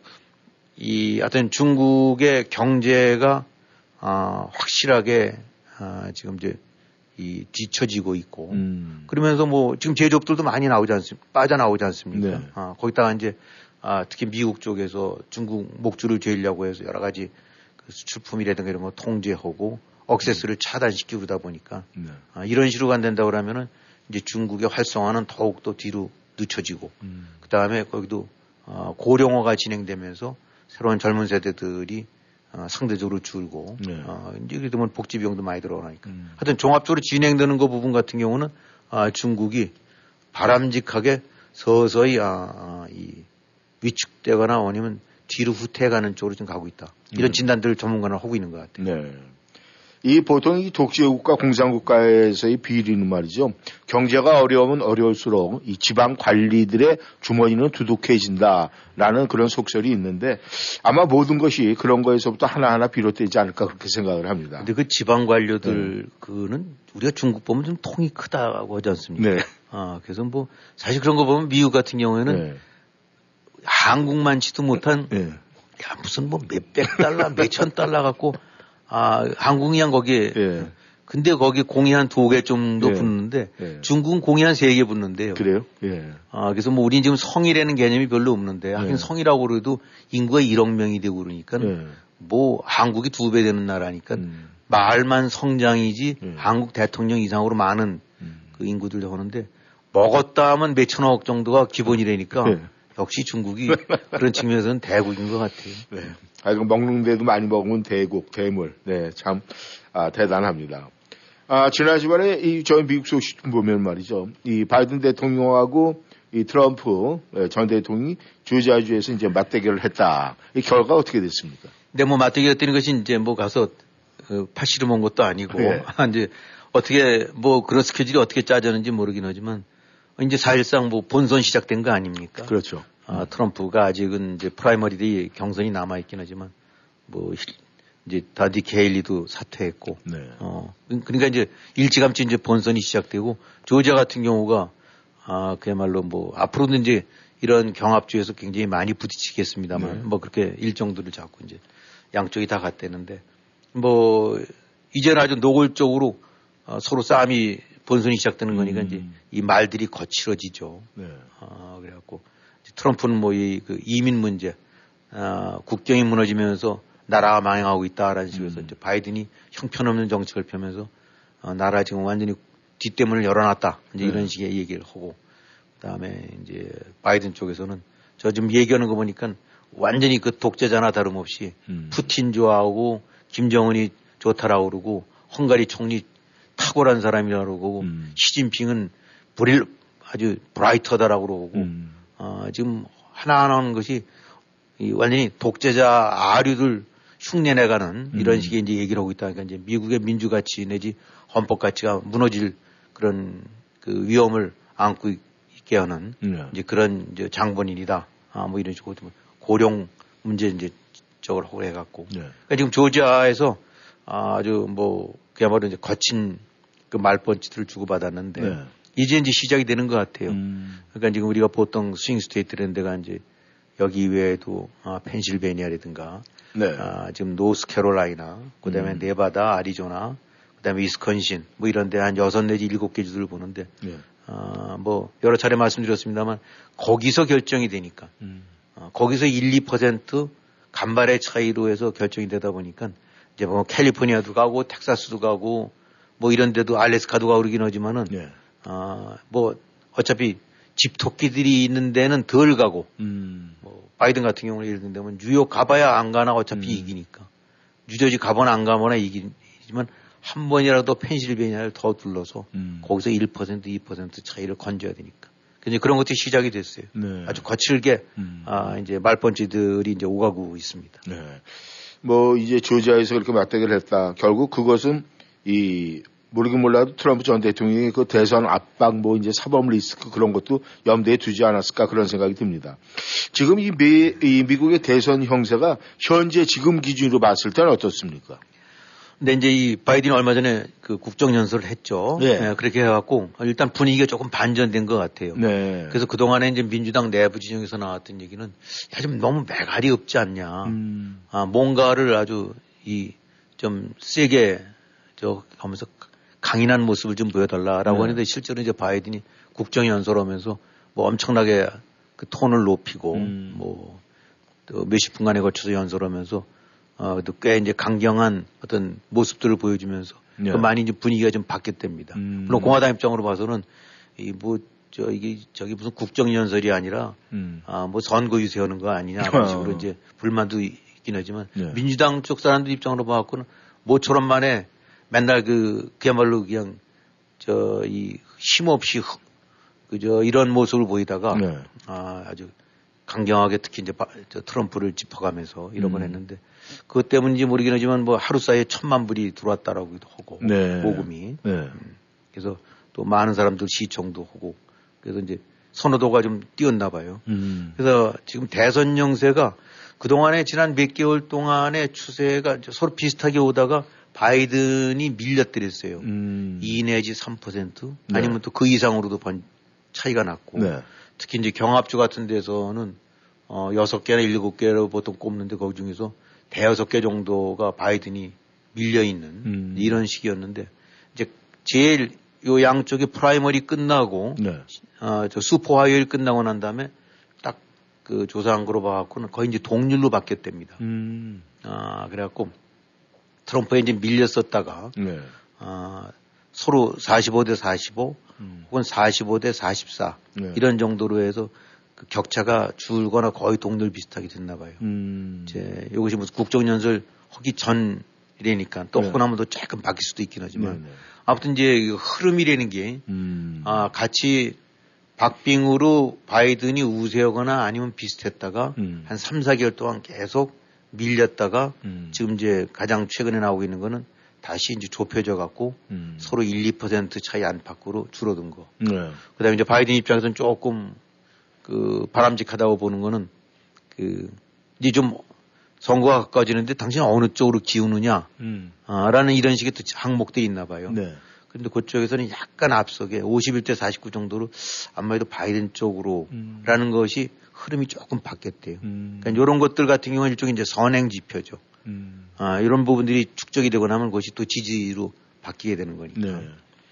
이 하여튼 중국의 경제가 아, 확실하게 아, 지금 이제 이 뒤처지고 있고 음. 그러면서 뭐 지금 제조업들도 많이 나오지 않습니까? 빠져나오지 않습니까? 네. 아, 거기다가 이제 아, 특히 미국 쪽에서 중국 목줄을 죄려고 해서 여러 가지 그 수출품이라든가 이런 거 통제하고 억세스를 음. 차단시키고 그러다 보니까 네. 아, 이런 식으로 안 된다고 그러면은 이제 중국의 활성화는 더욱 더 뒤로 늦춰지고 음. 그 다음에 거기도 어, 고령화가 진행되면서 새로운 젊은 세대들이 어, 상대적으로 줄고 네. 어, 이제 그래도 뭐 복지 비용도 많이 들어가니까 음. 하여튼 종합적으로 진행되는 그 부분 같은 경우는 아, 중국이 바람직하게 서서히 아, 아, 이 위축되거나 아니면 뒤로 후퇴해가는 쪽으로 좀 가고 있다. 이런 음. 진단들을 전문가는 하고 있는 것 같아요. 네. 이 보통 이 독재국가, 공산국가에서의 비리는 말이죠. 경제가 어려우면 어려울수록 이 지방 관리들의 주머니는 두둑해진다라는 그런 속설이 있는데 아마 모든 것이 그런 거에서부터 하나하나 비롯되지 않을까 그렇게 생각을 합니다. 근데 그 지방 관료들 네. 그는 우리가 중국 보면 좀 통이 크다고 하지 않습니까? 네. 아, 그래서 뭐 사실 그런 거 보면 미국 같은 경우에는 네. 한국만치도 못한 네. 야, 무슨 뭐 몇백 달러, 몇천 달러 갖고 아, 한국이 한 거기에. 예. 근데 거기 공이 한 두 개 정도 예. 붙는데 예. 중국은 공이 한 세 개 붙는데요. 그래요? 예. 아, 그래서 뭐 우리는 지금 성이라는 개념이 별로 없는데 하긴 예. 성이라고 그래도 인구가 일억 명이 되고 그러니까 예. 뭐 한국이 두 배 되는 나라니까 음. 말만 성장이지 예. 한국 대통령 이상으로 많은 음. 그 인구들도 하는데 먹었다 하면 몇천억 정도가 기본이라니까 예. 역시 중국이 그런 측면에서는 대국인 것 같아요. 네. 아, 이거 먹는데도 많이 먹으면 대국, 대물. 네, 참, 아, 대단합니다. 아, 지난 주말에 이, 저희 미국 소식 좀 보면 말이죠. 이 바이든 대통령하고 이 트럼프 전 대통령이 조지아주에서 이제 맞대결을 했다. 이 결과가 어떻게 됐습니까? 네, 뭐 맞대결했다는 것이 이제 뭐 가서 어, 팔씨름 온 것도 아니고, 네. 이제 어떻게 뭐 그런 스케줄이 어떻게 짜졌는지 모르긴 하지만 이제 사실상 뭐 본선 시작된 거 아닙니까? 그렇죠. 아, 트럼프가 아직은 이제 프라이머리 경선이 남아있긴 하지만 뭐 이제 다디 케일리도 사퇴했고, 네. 어, 그러니까 이제 일찌감치 이제 본선이 시작되고 조지아 같은 경우가 아, 그야말로 뭐 앞으로도 이제 이런 경합주에서 굉장히 많이 부딪히겠습니다만 네. 뭐 그렇게 일정들을 잡고 이제 양쪽이 다 갔대는데 뭐 이제는 아주 노골적으로 어, 서로 싸움이 본선이 시작되는 거니까 음. 이제 이 말들이 거칠어지죠. 네. 아, 그래갖고 트럼프는 뭐 이 그 이민 문제, 아, 국경이 무너지면서 나라가 망해가고 있다라는 식으로 음. 이제 바이든이 형편없는 정책을 펴면서 어, 나라 지금 완전히 뒷대문을 열어놨다. 이제 네. 이런 식의 얘기를 하고 그다음에 이제 바이든 쪽에서는 저 지금 얘기하는 거 보니까 완전히 그 독재자나 다름없이 음. 푸틴 좋아하고 김정은이 좋다라고 그러고 헝가리 총리 탁월한 사람이라고 그러고 음. 시진핑은 브릴 아주 브라이터다라고 그러고 음. 어, 지금 하나하나 하는 것이 이 완전히 독재자 아류들 흉내내가는 음. 이런 식의 이제 얘기를 하고 있다. 그러니까 이제 미국의 민주가치 내지 헌법가치가 무너질 그런 그 위험을 안고 있게 하는 음. 이제 그런 이제 장본인이다. 아, 뭐 이런 식으로 고령 문제 이제 쪽으로 하고 해갖고. 네. 그러니까 지금 조지아에서 아주 뭐 그야말로 이제 거친 그 말펀치들을 주고받았는데 네. 이제 이제 시작이 되는 것 같아요. 음. 그러니까 지금 우리가 보통 스윙 스테이트라는 데가 이제 여기 이외에도 아, 펜실베니아라든가 네. 아, 지금 노스캐롤라이나 그다음에 음. 네바다, 아리조나, 그다음에 위스콘신 뭐 이런 데 한 여섯 내지 일곱 개 주들을 보는데 네. 아, 뭐 여러 차례 말씀드렸습니다만 거기서 결정이 되니까 음. 아, 거기서 일, 이 퍼센트 간발의 차이로 해서 결정이 되다 보니까 이제 뭐 캘리포니아도 가고 텍사스도 가고 뭐 이런 데도 알래스카도 가고 그러긴 하지만은 네. 아, 뭐 어차피 집토끼들이 있는 데는 덜 가고 음. 뭐 바이든 같은 경우는 예를 들면 뉴욕 가봐야 안 가나 어차피 음. 이기니까 뉴저지 가거나 안 가거나 이기지만 한 번이라도 펜실베니아를 더 둘러서 음. 거기서 일 퍼센트, 이 퍼센트 차이를 건져야 되니까. 그래서 그런 것들이 시작이 됐어요. 네. 아주 거칠게 음. 아, 이제 말펀치들이 이제 오가고 있습니다. 네. 뭐 이제 조지아에서 그렇게 맞대결을 했다. 결국 그것은 이 모르긴 몰라도 트럼프 전 대통령이 그 대선 압박 뭐 이제 사법 리스크 그런 것도 염두에 두지 않았을까 그런 생각이 듭니다. 지금 이, 미, 이 미국의 대선 형세가 현재 지금 기준으로 봤을 때는 어떻습니까? 근데 이제 이 바이든이 얼마 전에 그 국정연설을 했죠. 네. 네, 그렇게 해갖고 일단 분위기가 조금 반전된 것 같아요. 네. 그래서 그동안에 이제 민주당 내부 지정에서 나왔던 얘기는 야, 좀 너무 매갈이 없지 않냐. 음. 아, 뭔가를 아주 이 좀 세게 저 하면서 강인한 모습을 좀 보여달라라고 네. 하는데 실제로 이제 바이든이 국정연설하면서 뭐 엄청나게 그 톤을 높이고 음. 뭐 또 몇십 분간에 걸쳐서 연설하면서 어, 또 꽤 이제 강경한 어떤 모습들을 보여주면서 네. 그 많이 이제 분위기가 좀 바뀌었답니다. 음. 물론 공화당 입장으로 봐서는 이 뭐 저 이게 저기 무슨 국정연설이 아니라 음. 아 뭐 선거 유세하는 거 아니냐 그런 식으로 어. 이제 불만도 있긴 하지만 네. 민주당 쪽 사람들 입장으로 봐갖고는 모처럼 만에 맨날 그 그야말로 그냥 저 이 힘없이 그저 이런 모습을 보이다가 네. 아 아주 강경하게 특히 이제 저 트럼프를 짚어가면서 이런 걸 음. 했는데 그것 때문인지 모르긴 하지만 뭐 하루 사이에 천만 불이 들어왔다라고도 하고 네. 모금이 네. 음. 그래서 또 많은 사람들 시청도 하고 그래서 이제 선호도가 좀 뛰었나 봐요. 음. 그래서 지금 대선 영세가 그동안에 지난 몇 개월 동안의 추세가 서로 비슷하게 오다가 바이든이 밀렸더랬어요. 음. 이 내지 삼 퍼센트 네. 아니면 또 그 이상으로도 번 차이가 났고 네. 특히 이제 경합주 같은 데서는 어 여섯 개나 일곱 개로 보통 꼽는데 거기 중에서 대여섯 개 정도가 바이든이 밀려 있는 음. 이런 식이었는데 이제 제일 요 양쪽이 프라이머리 끝나고 네. 어 저 슈퍼 화요일 끝나고 난 다음에 딱 그 조사한 거로 봐갖고는 거의 이제 동률로 바뀌었답니다. 음. 아 그래갖고 트럼프에 이제 밀렸었다가 네. 아 서로 사십오 대 사십오 음. 혹은 사십오 대 사십사 네. 이런 정도로 해서 그 격차가 줄거나 거의 동률 비슷하게 됐나 봐요. 음. 이제 이것이 무슨 국정연설 하기 전이라니까 또 네. 하고 나면 또 조금 바뀔 수도 있긴 하지만 네, 네. 아무튼 이제 흐름이라는 게 음. 아, 같이 박빙으로 바이든이 우세하거나 아니면 비슷했다가 음. 한 삼, 사 개월 동안 계속 밀렸다가 음. 지금 이제 가장 최근에 나오고 있는 거는 다시 이제 좁혀져 갖고 음. 서로 일, 이 퍼센트 차이 안팎으로 줄어든 거. 네. 그 다음에 이제 바이든 입장에서는 조금 그 바람직하다고 보는 거는 그 이제 좀 선거가 가까워지는데 당신 어느 쪽으로 기우느냐 음. 아, 라는 이런 식의 또 항목들이 있나 봐요. 네. 그런데 그쪽에서는 약간 앞서게 오십일 대 사십구 정도로 아무래도 바이든 쪽으로 음. 라는 것이 흐름이 조금 바뀌었대요. 음. 그러니까 이런 것들 같은 경우는 일종의 이제 선행 지표죠. 음. 아, 이런 부분들이 축적이 되고 나면 그것이 또 지지로 바뀌게 되는 거니까. 네.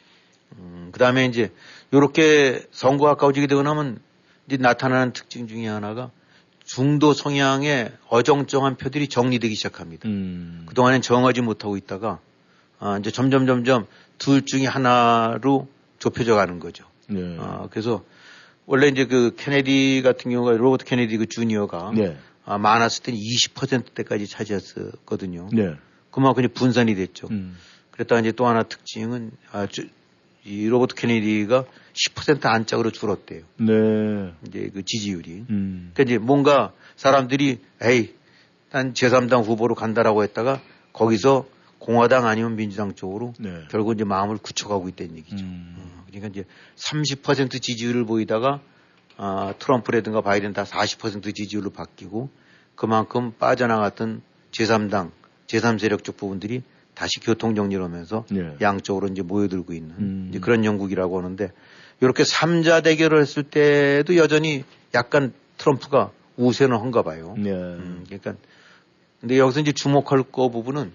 음, 그 다음에 이제 요렇게 선거가 가까워지게 되고 나면 이제 나타나는 특징 중에 하나가 중도 성향의 어정쩡한 표들이 정리되기 시작합니다. 음. 그동안엔 정하지 못하고 있다가 아, 이제 점점 점점 둘 중에 하나로 좁혀져 가는 거죠. 네. 아, 그래서 원래 이제 그 케네디 같은 경우가 로버트 케네디 그 주니어가 네. 아, 많았을 때는 이십 퍼센트대까지 차지했었거든요. 네. 그만큼 분산이 됐죠. 음. 그랬다가 이제 또 하나 특징은 아, 주, 이 로버트 케네디가 십 퍼센트 안짝으로 줄었대요. 네. 이제 그 지지율이. 음. 그러니까 이제 뭔가 사람들이 에이, 난 제삼 당 후보로 간다라고 했다가 거기서 공화당 아니면 민주당 쪽으로 네. 결국 이제 마음을 굳혀가고 있다는 얘기죠. 음. 어, 그러니까 이제 삼십 퍼센트 지지율을 보이다가 아, 트럼프라든가 바이든 다 사십 퍼센트 지지율로 바뀌고 그만큼 빠져나갔던 제삼 당, 제삼 세력 쪽 부분들이 다시 교통정리를 하면서 네. 양쪽으로 이제 모여들고 있는 음. 이제 그런 영국이라고 하는데 이렇게 삼자 대결을 했을 때도 여전히 약간 트럼프가 우세는 한가 봐요. 네. 음, 그러니까 근데 여기서 이제 주목할 거 부분은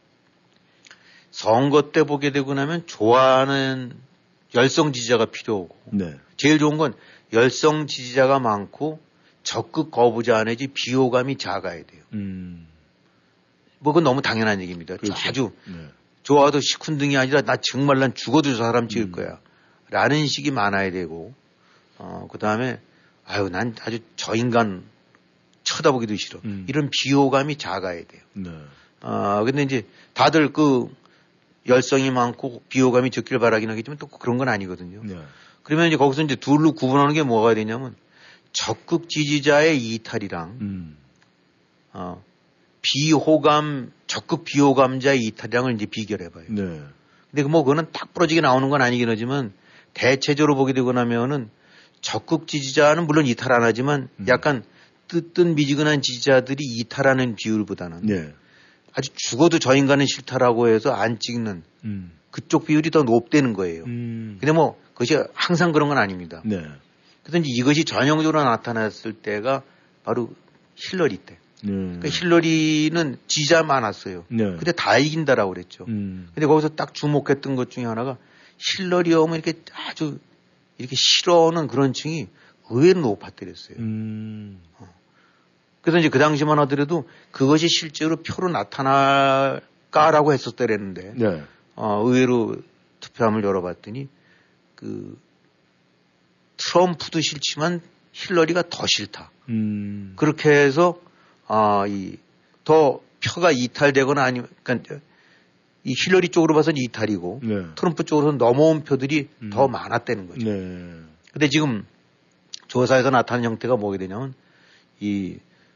선거 때 보게 되고 나면 좋아하는 열성 지지자가 필요하고 네. 제일 좋은 건 열성 지지자가 많고 적극 거부자 내지 비호감이 작아야 돼요. 음. 뭐 그건 너무 당연한 얘기입니다. 그렇죠. 아주 네. 좋아도 시큰둥이 아니라 나 정말 난 죽어도 저 사람 찍을 음. 거야. 라는 식이 많아야 되고 어, 그 다음에 아유 난 아주 저 인간 쳐다보기도 싫어. 음. 이런 비호감이 작아야 돼요. 네. 아 근데 이제 다들 그 열성이 많고 비호감이 적길 바라긴 하겠지만 또 그런 건 아니거든요. 네. 그러면 이제 거기서 이제 둘로 구분하는 게 뭐가 되냐면 적극 지지자의 이탈이랑 음. 어, 비호감, 적극 비호감자의 이탈이랑을 이제 비교를 해봐요. 네. 근데 뭐 그거는 딱 부러지게 나오는 건 아니긴 하지만 대체적으로 보게 되고 나면은 적극 지지자는 물론 이탈 안 하지만 음. 약간 뜨뜻미지근한 지지자들이 이탈하는 비율보다는 네. 아주 죽어도 저 인간은 싫다라고 해서 안 찍는 음. 그쪽 비율이 더 높다는 거예요. 음. 근데 뭐 그것이 항상 그런 건 아닙니다. 네. 그래서 이제 이것이 전형적으로 나타났을 때가 바로 힐러리 때. 네. 그러니까 힐러리는 지지자 많았어요. 네. 근데 다 이긴다라고 그랬죠. 음. 근데 거기서 딱 주목했던 것 중에 하나가 힐러리 오면 이렇게 아주 이렇게 싫어하는 그런 층이 의외로 높았더랬어요. 음. 어. 그래서 이제 그 당시만 하더라도 그것이 실제로 표로 나타날까라고 했었더랬는데, 네. 어, 의외로 투표함을 열어봤더니 그 트럼프도 싫지만 힐러리가 더 싫다. 음. 그렇게 해서 아, 이 더 표가 이탈되거나 아니면 그러니까 이 힐러리 쪽으로 봐서는 이탈이고 네. 트럼프 쪽으로는 넘어온 표들이 음. 더 많았다는 거죠. 네. 근데 지금 조사에서 나타난 형태가 뭐게 되냐면 이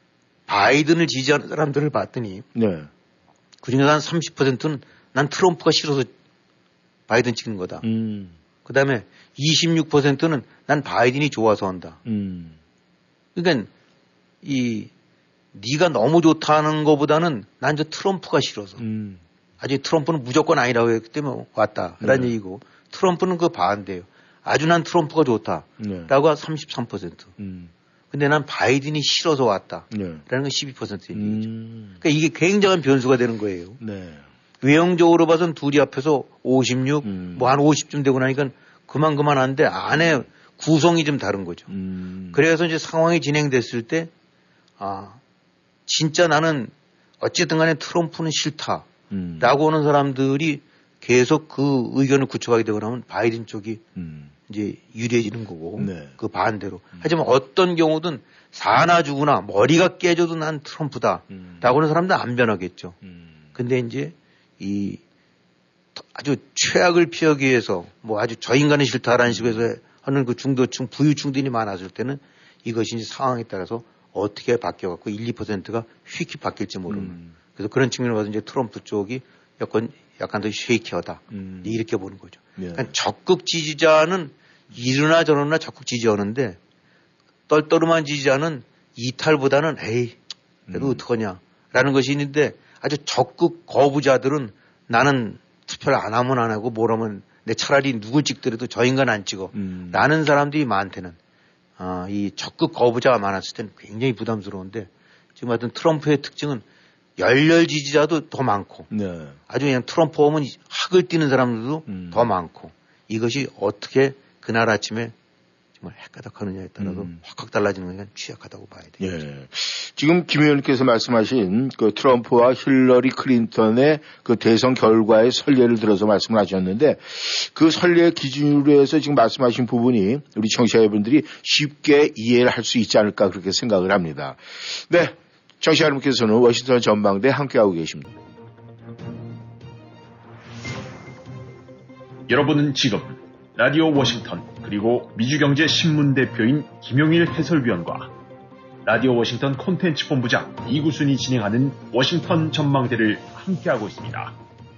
바이든을 지지하는 사람들을 봤더니 네. 그중에서 한 삼십 퍼센트는 난 트럼프가 싫어서 바이든 찍는 거다. 음. 그 다음에 이십육 퍼센트는 난 바이든이 좋아서 한다. 음. 그러니까 이 네가 너무 좋다는 것보다는 난 저 트럼프가 싫어서. 음. 아직 트럼프는 무조건 아니라고 했기 때문에 왔다. 라는 네. 얘기고 트럼프는 그 반대예요. 아주 난 트럼프가 좋다. 네. 라고 삼십삼 퍼센트. 음. 근데 난 바이든이 싫어서 왔다. 네. 라는 건 십이 퍼센트인 얘기죠. 음. 그러니까 이게 굉장한 변수가 되는 거예요. 네. 외형적으로 봐서는 둘이 앞에서 오십육, 음. 뭐 한 오십쯤 되고 나니까 그만 그만한데 안에 구성이 좀 다른 거죠. 음. 그래서 이제 상황이 진행됐을 때, 아, 진짜 나는 어쨌든 간에 트럼프는 싫다. 음. 라고 하는 사람들이 계속 그 의견을 구축하게 되고 나면 바이든 쪽이 음. 이제 유리해지는 거고. 네. 그 반대로. 음. 하지만 어떤 경우든 사나 죽으나 머리가 깨져도 난 트럼프다. 음. 라고 하는 사람들은 안 변하겠죠. 음. 근데 이제 이 아주 최악을 피하기 위해서 뭐 아주 저 인간은 싫다라는 식으로 하는 그 중도층, 부유층들이 많았을 때는 이것이 이제 상황에 따라서 어떻게 바뀌어갖고 일, 이 퍼센트가 휙히 바뀔지 모르는. 음. 그래서 그런 측면으로 봐서 이제 트럼프 쪽이 약간, 약간 더 쉐이키하다. 음. 이렇게 보는 거죠. 네. 그러니까 적극 지지자는 이러나 저러나 적극 지지하는데 떨떠름한 지지자는 이탈보다는 에이, 그래도 음. 어떡하냐. 라는 것이 있는데 아주 적극 거부자들은 나는 투표를 안 하면 안 하고 뭘 하면 내 차라리 누굴 찍더라도 저 인간 안 찍어. 음. 라는 사람들이 많대는. 아, 이 적극 거부자가 많았을 때는 굉장히 부담스러운데 지금 하여튼 트럼프의 특징은 열렬 지지자도 더 많고 네. 아주 그냥 트럼프 오면 학을 뛰는 사람들도 음. 더 많고 이것이 어떻게 그날 아침에 정말 헷가닥하느냐에 따라서 음. 확확 달라지는 건 취약하다고 봐야 돼요. 예. 지금 김 의원님께서 말씀하신 그 트럼프와 힐러리 클린턴의 그 대선 결과의 선례를 들어서 말씀을 하셨는데 그 선례 기준으로 해서 지금 말씀하신 부분이 우리 청취자분들이 쉽게 이해를 할 수 있지 않을까 그렇게 생각을 합니다. 네. 청취자 여러분께서는 워싱턴 전망대 함께하고 계십니다. 여러분은 지금 라디오 워싱턴 그리고 미주경제신문 대표인 김용일 해설위원과 라디오 워싱턴 콘텐츠 본부장 이구순이 진행하는 워싱턴 전망대를 함께하고 있습니다.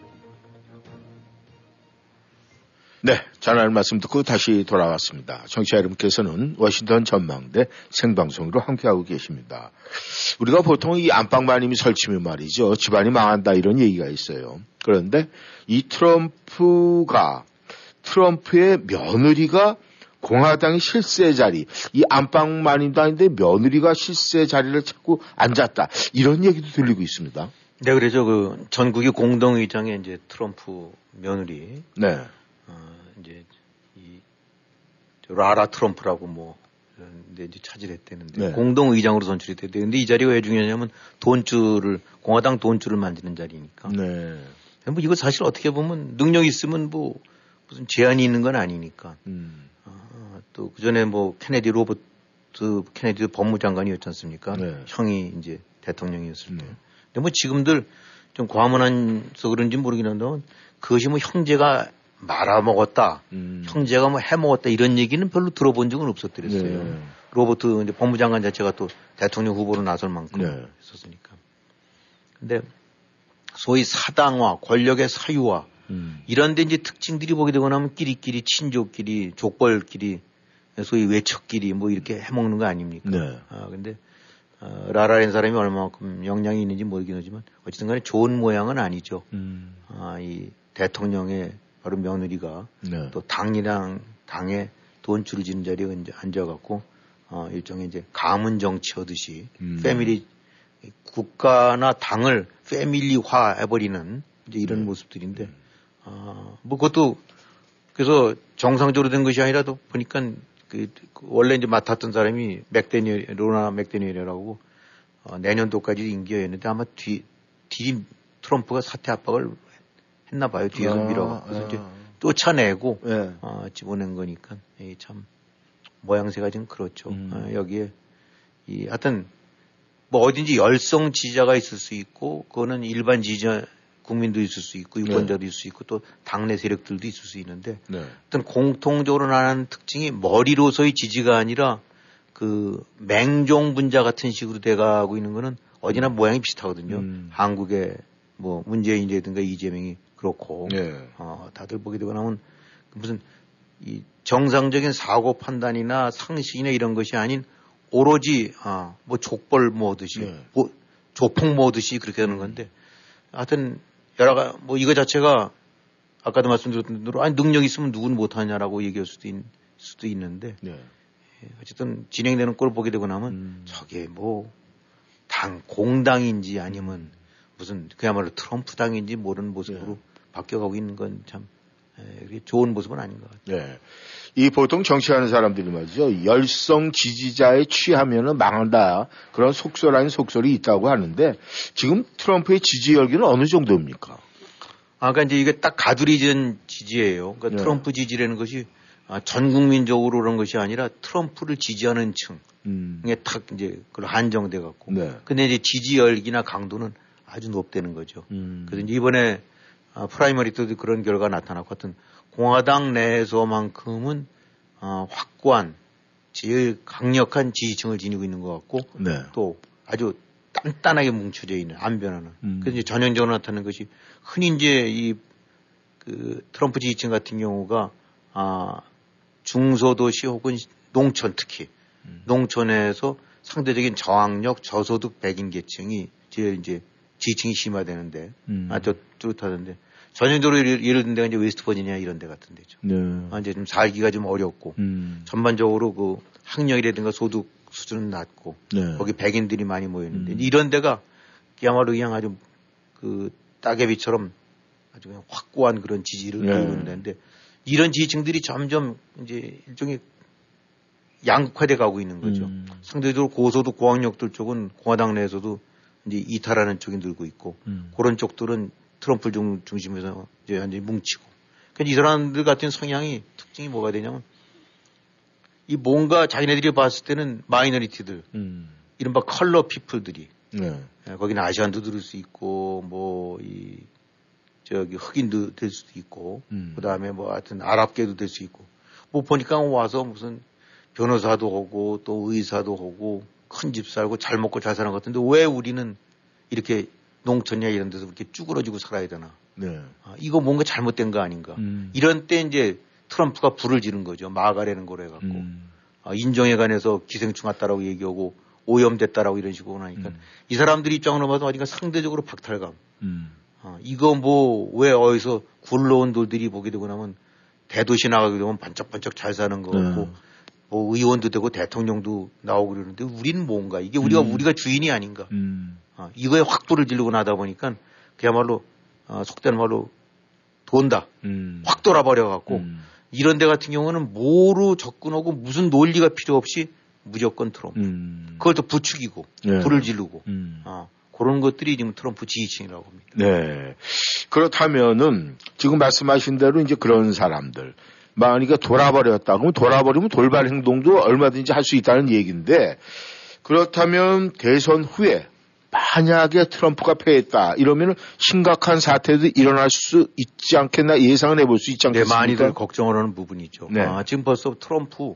네, 전할 말씀 듣고 다시 돌아왔습니다. 청취자 여러분께서는 워싱턴 전망대 생방송으로 함께하고 계십니다. 우리가 보통 이 안방마님이 설치면 말이죠. 집안이 망한다 이런 얘기가 있어요. 그런데 이 트럼프가 트럼프의 며느리가 공화당의 실세 자리, 이 안방마님도 아닌데 며느리가 실세 자리를 찾고 앉았다. 이런 얘기도 들리고 있습니다. 네, 그래서 그 전국의 공동의장의 이제 트럼프 며느리. 네. 어, 이제 이 라라 트럼프라고 뭐 근데 이제 차지했대는데 네. 공동의장으로 선출이 됐대. 근데 이 자리가 왜 중요하냐면 돈줄을 공화당 돈줄을 만드는 자리니까. 네. 뭐 이거 사실 어떻게 보면 능력 있으면 뭐 무슨 제한이 있는 건 아니니까. 음. 어, 또 그 전에 뭐 케네디 로버트 케네디도 법무장관이었지 않습니까? 네. 형이 이제 대통령이었을 때. 음. 근데 뭐 지금들 좀 과문한서 그런지 모르긴 한데 그것이 뭐 형제가 말아먹었다. 음. 형제가 뭐 해먹었다. 이런 얘기는 별로 들어본 적은 없었더랬어요. 네. 로버트 이제 법무장관 자체가 또 대통령 후보로 나설 만큼 네. 했었으니까. 근데 소위 사당화, 권력의 사유화 음. 이런 데 이제 특징들이 보게 되고 나면 끼리끼리, 친족끼리, 족벌끼리, 소위 외척끼리 뭐 이렇게 해먹는 거 아닙니까? 네. 아, 근데 어, 라라라는 사람이 얼마만큼 영향이 있는지 모르긴 하지만 어쨌든 간에 좋은 모양은 아니죠. 음. 아, 이 대통령의 바로 며느리가 네. 또 당이랑 당에 돈줄을 지는 자리에 이제 앉아갖고 어, 일종의 이제 가문 정치하듯이 음. 패밀리 국가나 당을 패밀리화 해버리는 이제 이런 네. 모습들인데 음. 아, 뭐 그것도 그래서 정상적으로 된 것이 아니라도 보니까 그, 그 원래 이제 맡았던 사람이 맥데니엘 로나 맥데니엘이라고 어, 내년도까지 임기였는데 아마 뒤 뒤 트럼프가 사퇴 압박을 했나 봐요. 뒤에서 아, 밀어. 그래서 아. 이제 쫓아내고, 네. 어, 집어낸 거니까, 이 참, 모양새가 좀 그렇죠. 음. 어, 여기에 이 하여튼 뭐 어딘지 열성 지지자가 있을 수 있고 그거는 일반 지지자 국민도 있을 수 있고 유권자도 네. 있을 수 있고 또 당내 세력들도 있을 수 있는데 네. 어떤 공통적으로 나는 특징이 머리로서의 지지가 아니라 그 맹종 분자 같은 식으로 돼가고 있는 거는 어디나 음. 모양이 비슷하거든요. 음. 한국의 뭐 문재인이라든가 이재명이 그렇고 네. 어, 다들 보게 되고 나면 무슨 이 정상적인 사고 판단이나 상식이나 이런 것이 아닌 오로지 아, 뭐 족벌 모으듯이 네. 뭐 조폭 모으듯이 그렇게 하는 건데 하여튼 여러 가지 뭐 이거 자체가 아까도 말씀드렸던 대로 아니 능력 있으면 누구는 못하냐라고 얘기할 수도, 있, 수도 있는데 네. 어쨌든 진행되는 걸 보게 되고 나면 음. 저게 뭐 당 공당인지 아니면 무슨 그야말로 트럼프 당인지 모르는 모습으로 네. 바뀌어가고 있는 건 참 좋은 모습은 아닌 것 같아요. 네. 이 보통 정치하는 사람들이 말이죠. 열성 지지자에 취하면은 망한다. 그런 속설아닌 속설이 있다고 하는데 지금 트럼프의 지지 열기는 어느 정도입니까? 아, 그러니까 이제 이게 딱 가두리진 지지예요. 그러니까 네. 트럼프 지지라는 것이 전 국민적으로 그런 것이 아니라 트럼프를 지지하는 층. 음. 이게 딱 이제 그걸 한정돼 갖고. 네. 근데 이제 지지 열기나 강도는 아주 높다는 거죠. 음. 그래서 이제 이번에 아, 프라이머리 때도 그런 결과가 나타났고 하여튼 공화당 내에서만큼은 어, 확고한 제일 강력한 지지층을 지니고 있는 것 같고 네. 또 아주 단단하게 뭉쳐져 있는 안 변하는. 음. 그래서 이제 전형적으로 나타나는 것이 흔히 이제 이 그 트럼프 지지층 같은 경우가 아, 중소도시 혹은 농촌 특히 음. 농촌에서 상대적인 저항력 저소득 백인 계층이 제일 이제 지지층이 심화되는데 음. 아주 뚜렷하던데 전형적으로 예를, 예를 든 데가 이제 웨스트버지니아 이런 데 같은 데죠. 네. 아, 이제 좀 살기가 좀 어렵고 음. 전반적으로 그 학력이라든가 소득 수준은 낮고 네. 거기 백인들이 많이 모였는데 음. 이런 데가 그야말로 그냥 아주 그 따개비처럼 아주 그냥 확고한 그런 지지를 네. 보이고 있는데 이런 지지층들이 점점 이제 일종의 양극화돼 가고 있는 거죠. 음. 상대적으로 고소득 고학력들 쪽은 공화당 내에서도 이제 이탈하는 쪽이 늘고 있고 음. 그런 쪽들은 트럼프 중, 중심에서 이제 완전히 뭉치고. 그러니까 이 사람들 같은 성향이 특징이 뭐가 되냐면 이 뭔가 자기네들이 봤을 때는 마이너리티들, 음. 이른바 컬러 피플들이 네. 거기는 아시안도 들을 수 있고 뭐 이 저기 흑인도 될 수도 있고 음. 그다음에 뭐 하여튼 아랍계도 될 수 있고 뭐 보니까 와서 무슨 변호사도 하고 또 의사도 하고 큰 집 살고 잘 먹고 잘 사는 것 같은데 왜 우리는 이렇게 농촌이나 이런 데서 그렇게 쭈그러지고 살아야 되나. 네. 아, 이거 뭔가 잘못된 거 아닌가. 음. 이런 때 이제 트럼프가 불을 지른 거죠. 막아내는 거로 해갖고. 음. 아, 인종에 관해서 기생충 같다라고 얘기하고 오염됐다라고 이런 식으로 하니까 음. 이 사람들 입장으로 봐도 어디가 상대적으로 박탈감. 음. 아, 이거 뭐 왜 어디서 굴러온 돌들이 보게 되고 나면 대도시 나가게 되면 반짝반짝 잘 사는 거 같고 네. 뭐 의원도 되고 대통령도 나오고 그러는데 우리는 뭔가 이게 우리가 음. 우리가 주인이 아닌가. 음. 아, 이거에 확 불을 지르고 나다 보니까 그야말로 아, 속된 말로 돈다. 음. 확 돌아버려갖고 음. 이런 데 같은 경우는 뭐로 접근하고 무슨 논리가 필요 없이 무조건 트럼프. 음. 그걸 또 부추기고 네. 불을 지르고 음. 아, 그런 것들이 지금 트럼프 지지층이라고 합니다. 네. 그렇다면은 지금 말씀하신 대로 이제 그런 사람들 만약에 돌아버렸다. 그러면 돌아버리면 돌발 행동도 얼마든지 할 수 있다는 얘기인데 그렇다면 대선 후에 만약에 트럼프가 패했다 이러면 심각한 사태도 일어날 수 있지 않겠나 예상을 해볼 수 있지 않겠습니까? 네, 많이들 걱정을 하는 부분이죠. 네. 아, 지금 벌써 트럼프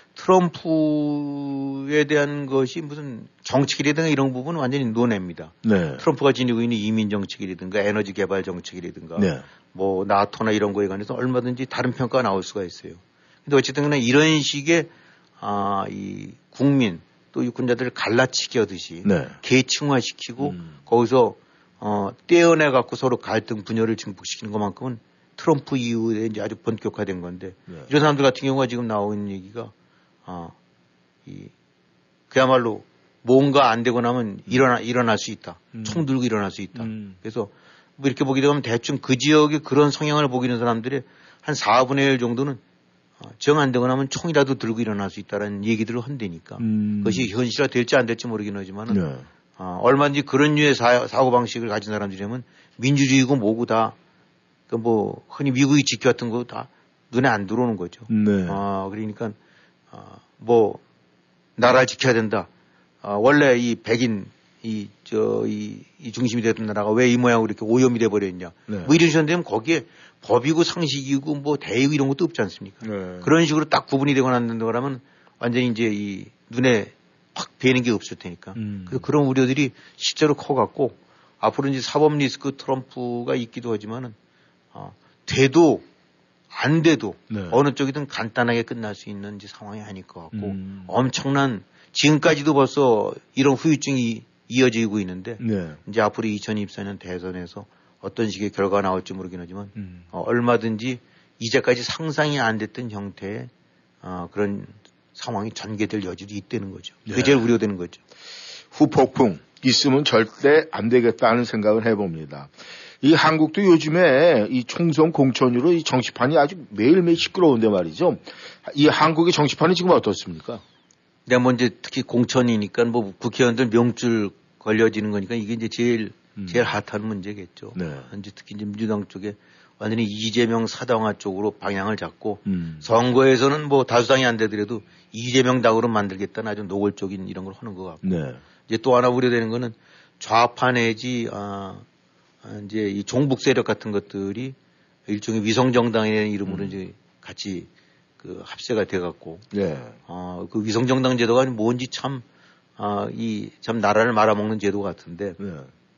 트럼프에 대한 것이 무슨 정책이라든가 이런 부분은 완전히 논외입니다. 네. 트럼프가 지니고 있는 이민 정책이라든가 에너지 개발 정책이라든가 네. 뭐 나토나 이런 거에 관해서 얼마든지 다른 평가가 나올 수가 있어요. 근데 어쨌든 간에 이런 식의 아, 이 국민 또 유권자들을 갈라치기 하듯이 네. 계층화시키고 음. 거기서 어, 떼어내 갖고 서로 갈등 분열을 증폭시키는 것만큼은 트럼프 이후에 이제 아주 본격화된 건데 네. 이런 사람들 같은 경우가 지금 나오고 있는 얘기가 아, 이 그야말로 뭔가 안 되고 나면 음. 일어나 일어날 수 있다. 음. 총 들고 일어날 수 있다. 음. 그래서 뭐 이렇게 보게 되면 대충 그 지역의 그런 성향을 보이는 사람들의 한 사분의 일 정도는 정 안 되고 나면 총이라도 들고 일어날 수 있다라는 얘기들을 한다니까. 음. 그것이 현실화 될지 안 될지 모르긴 하지만은 네. 어, 얼마든지 그런 류의 사, 사고방식을 가진 사람들이라면 민주주의고 뭐고 다 그 뭐 흔히 미국이 지켜왔던 거 다 눈에 안 들어오는 거죠. 네. 어, 그러니까 어, 뭐 나라를 지켜야 된다. 어, 원래 이 백인 이 저 이 이 중심이 됐던 나라가 왜 이 모양으로 이렇게 오염이 돼 버렸냐. 네. 뭐 이런 식으로 되면 거기에 법이고 상식이고 뭐 대의고 이런 것도 없지 않습니까? 네. 그런 식으로 딱 구분이 되고 난다는 거라면 완전히 이제 이 눈에 확 뵈는 게 없을 테니까. 음. 그래서 그런 우려들이 실제로 커갖고 앞으로 이제 사법 리스크 트럼프가 있기도 하지만은 어, 돼도 안 돼도 네. 어느 쪽이든 간단하게 끝날 수 있는 이제 상황이 아닐 것 같고 음. 엄청난 지금까지도 벌써 이런 후유증이 이어지고 있는데 네. 이제 앞으로 이천이십사 년 대선에서 어떤 식의 결과가 나올지 모르긴 하지만 음. 어, 얼마든지 이제까지 상상이 안 됐던 형태의 어, 그런 상황이 전개될 여지도 있다는 거죠. 그게 네. 제일 우려되는 거죠. 후폭풍 있으면 절대 안 되겠다는 생각을 해봅니다. 이 한국도 요즘에 이 총선 공천으로 이 정치판이 아주 매일매일 시끄러운데 말이죠. 이 한국의 정치판은 지금 어떻습니까? 네, 뭐 이제 특히 공천이니까 뭐 국회의원들 명줄 걸려지는 거니까 이게 이제 제일, 음. 제일 핫한 문제겠죠. 네. 이제 특히 이제 민주당 쪽에 완전히 이재명 사당화 쪽으로 방향을 잡고 음. 선거에서는 뭐 다수당이 안 되더라도 이재명 당으로 만들겠다는 아주 노골적인 이런 걸 하는 것 같고. 네. 이제 또 하나 우려되는 거는 좌파 내지, 아, 이제 이 종북 세력 같은 것들이 일종의 위성정당이라는 이름으로 음. 이제 같이 그 합세가 돼갖고, 네. 어, 그 위성정당 제도가 뭔지 참, 아, 이 참 나라를 말아먹는 제도 같은데, 네.